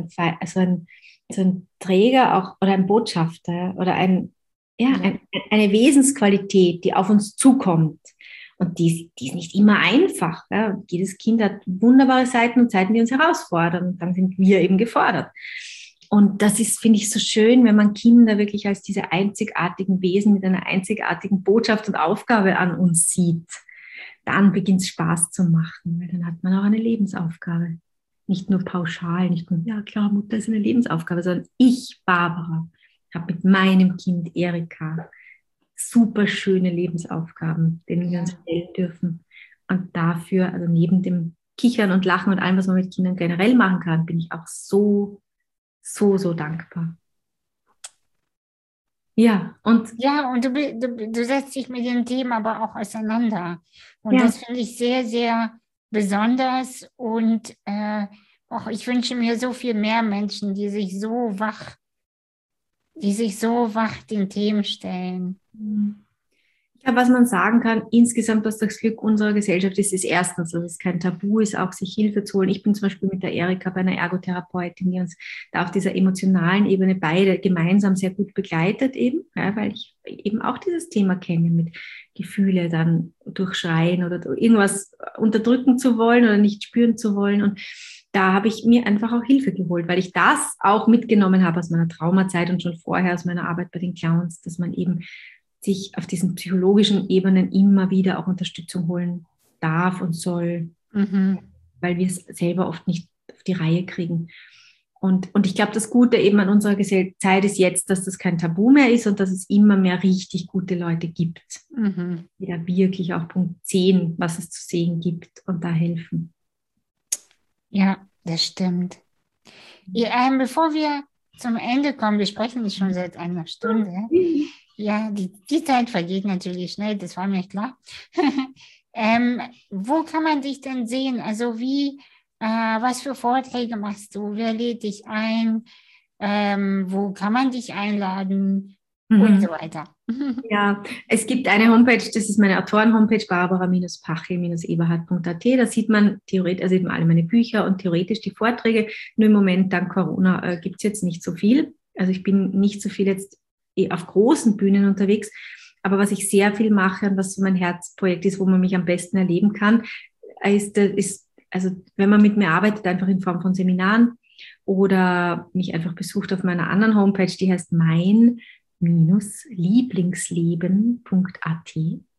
S2: so ein Träger auch oder ein Botschafter, ja, oder
S1: ja,
S2: eine Wesensqualität, die auf uns zukommt. Und die ist nicht immer einfach. Ja. Jedes Kind hat wunderbare Seiten und Seiten, die uns herausfordern. Und dann sind wir eben gefordert. Und das ist, finde ich, so schön, wenn man Kinder wirklich als diese einzigartigen Wesen mit einer einzigartigen Botschaft und Aufgabe an uns sieht. Dann beginnt es Spaß zu machen, weil dann hat man auch eine Lebensaufgabe. Nicht nur pauschal, nicht nur, ja klar, Mutter ist eine Lebensaufgabe, sondern ich, Barbara, habe mit meinem Kind Erika super schöne Lebensaufgaben, denen wir uns
S1: ja.
S2: stellen dürfen. Und dafür, also neben dem Kichern und Lachen und allem, was man mit Kindern generell machen kann, bin ich auch so dankbar. Ja, und
S1: Ja, und du setzt dich mit dem Thema aber auch auseinander. Und
S2: ja,
S1: das finde ich sehr, sehr besonders. Und auch ich wünsche mir so viel mehr Menschen, die sich so wach die sich so wach den Themen stellen.
S2: Ich glaube, was man sagen kann, insgesamt, was das Glück unserer Gesellschaft ist, ist erstens, dass es kein Tabu ist, auch sich Hilfe zu holen. Ich bin zum Beispiel mit der Erika bei einer Ergotherapeutin, die uns da auf dieser emotionalen Ebene beide gemeinsam sehr gut begleitet eben, ja, weil ich eben auch dieses Thema kenne, mit Gefühle dann durchschreien oder irgendwas unterdrücken zu wollen oder nicht spüren zu wollen. Und da habe ich mir einfach auch Hilfe geholt, weil ich das auch mitgenommen habe aus meiner Traumazeit und schon vorher aus meiner Arbeit bei den Clowns, dass man eben sich auf diesen psychologischen Ebenen immer wieder auch Unterstützung holen darf und soll, weil wir es selber oft nicht auf die Reihe kriegen. Und ich glaube, das Gute eben an unserer Zeit ist jetzt, dass das kein Tabu mehr ist und dass es immer mehr richtig gute Leute gibt, die da wirklich auch Punkt sehen, was es zu sehen gibt und da helfen.
S1: Ja, das stimmt. Bevor wir zum Ende kommen, wir sprechen schon seit einer Stunde. Ja, die Zeit vergeht natürlich schnell, das war mir klar. Wo kann man dich denn sehen? Also was für Vorträge machst du? Wer lädt dich ein? Wo kann man dich einladen? Und so weiter.
S2: Ja, es gibt eine Homepage, das ist meine Autoren-Homepage, barbara-pachel-eberhard.at. Da sieht man theoretisch, also eben alle meine Bücher und theoretisch die Vorträge. Nur im Moment, dank Corona, gibt es jetzt nicht so viel. Also ich bin nicht so viel jetzt auf großen Bühnen unterwegs. Aber was ich sehr viel mache und was so mein Herzprojekt ist, wo man mich am besten erleben kann, ist also wenn man mit mir arbeitet, einfach in Form von Seminaren oder mich einfach besucht auf meiner anderen Homepage, die heißt mein-lieblingsleben.at,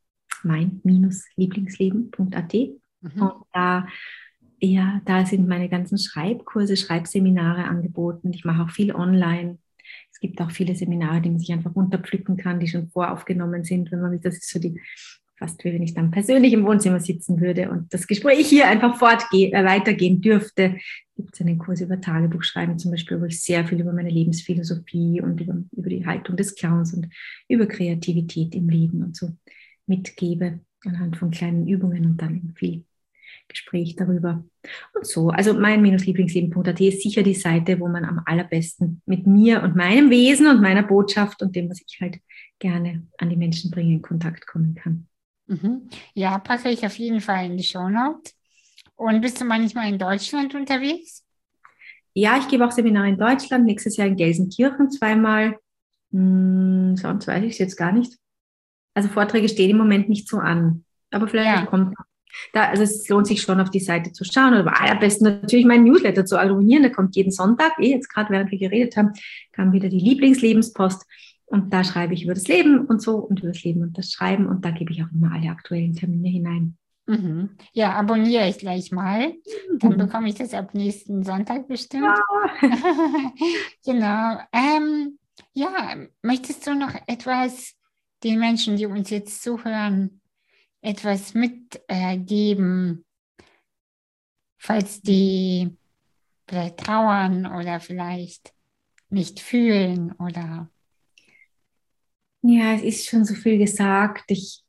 S2: mein-lieblingsleben.at. Und da sind meine ganzen Schreibkurse, Schreibseminare angeboten. Ich mache auch viel online. Es gibt auch viele Seminare, die man sich einfach runterpflücken kann, die schon voraufgenommen sind. Das ist so fast wie wenn ich dann persönlich im Wohnzimmer sitzen würde und das Gespräch hier einfach weitergehen dürfte. Gibt es einen Kurs über Tagebuchschreiben zum Beispiel, wo ich sehr viel über meine Lebensphilosophie und über die Haltung des Clowns und über Kreativität im Leben und so mitgebe, anhand von kleinen Übungen und dann viel Gespräch darüber. Und so, also mein-lieblingsleben.at ist sicher die Seite, wo man am allerbesten mit mir und meinem Wesen und meiner Botschaft und dem, was ich halt gerne an die Menschen bringe, in Kontakt kommen kann.
S1: Ja, packe ich auf jeden Fall in die Shownotes. Und bist du manchmal in Deutschland unterwegs?
S2: Ja, ich gebe auch Seminare in Deutschland, nächstes Jahr in Gelsenkirchen zweimal. Sonst weiß ich es jetzt gar nicht. Also Vorträge stehen im Moment nicht so an. Aber vielleicht kommt da, also es lohnt sich schon, auf die Seite zu schauen. Aber am allerbesten natürlich meinen Newsletter zu abonnieren. Der kommt jeden Sonntag. Jetzt gerade, während wir geredet haben, kam wieder die Lieblingslebenspost. Und da schreibe ich über das Leben und so und über das Leben und das Schreiben. Und da gebe ich auch immer alle aktuellen Termine hinein.
S1: Ja, abonniere ich gleich mal. Dann bekomme ich das ab nächsten Sonntag bestimmt. Ja. Genau. Ja, möchtest du noch etwas den Menschen, die uns jetzt zuhören, etwas mitgeben, falls die vielleicht trauern oder vielleicht nicht fühlen oder...
S2: Ja, es ist schon so viel gesagt. Ich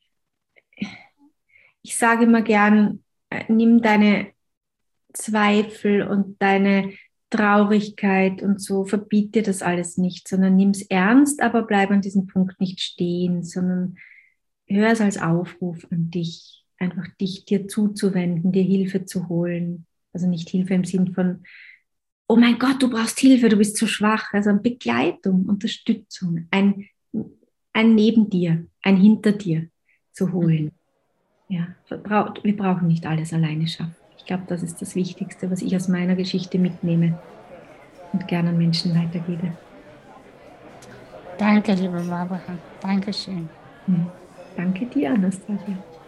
S2: sage immer gern, nimm deine Zweifel und deine Traurigkeit und so, verbiet dir das alles nicht, sondern nimm es ernst, aber bleib an diesem Punkt nicht stehen, sondern hör es als Aufruf an dich, einfach dich dir zuzuwenden, dir Hilfe zu holen. Also nicht Hilfe im Sinn von, oh mein Gott, du brauchst Hilfe, du bist zu schwach, also Begleitung, Unterstützung, ein neben dir, ein hinter dir zu holen. Ja, wir brauchen nicht alles alleine schaffen. Ich glaube, das ist das Wichtigste, was ich aus meiner Geschichte mitnehme und gerne an Menschen weitergebe.
S1: Danke, liebe Barbara. Dankeschön.
S2: Danke dir, Anastasia.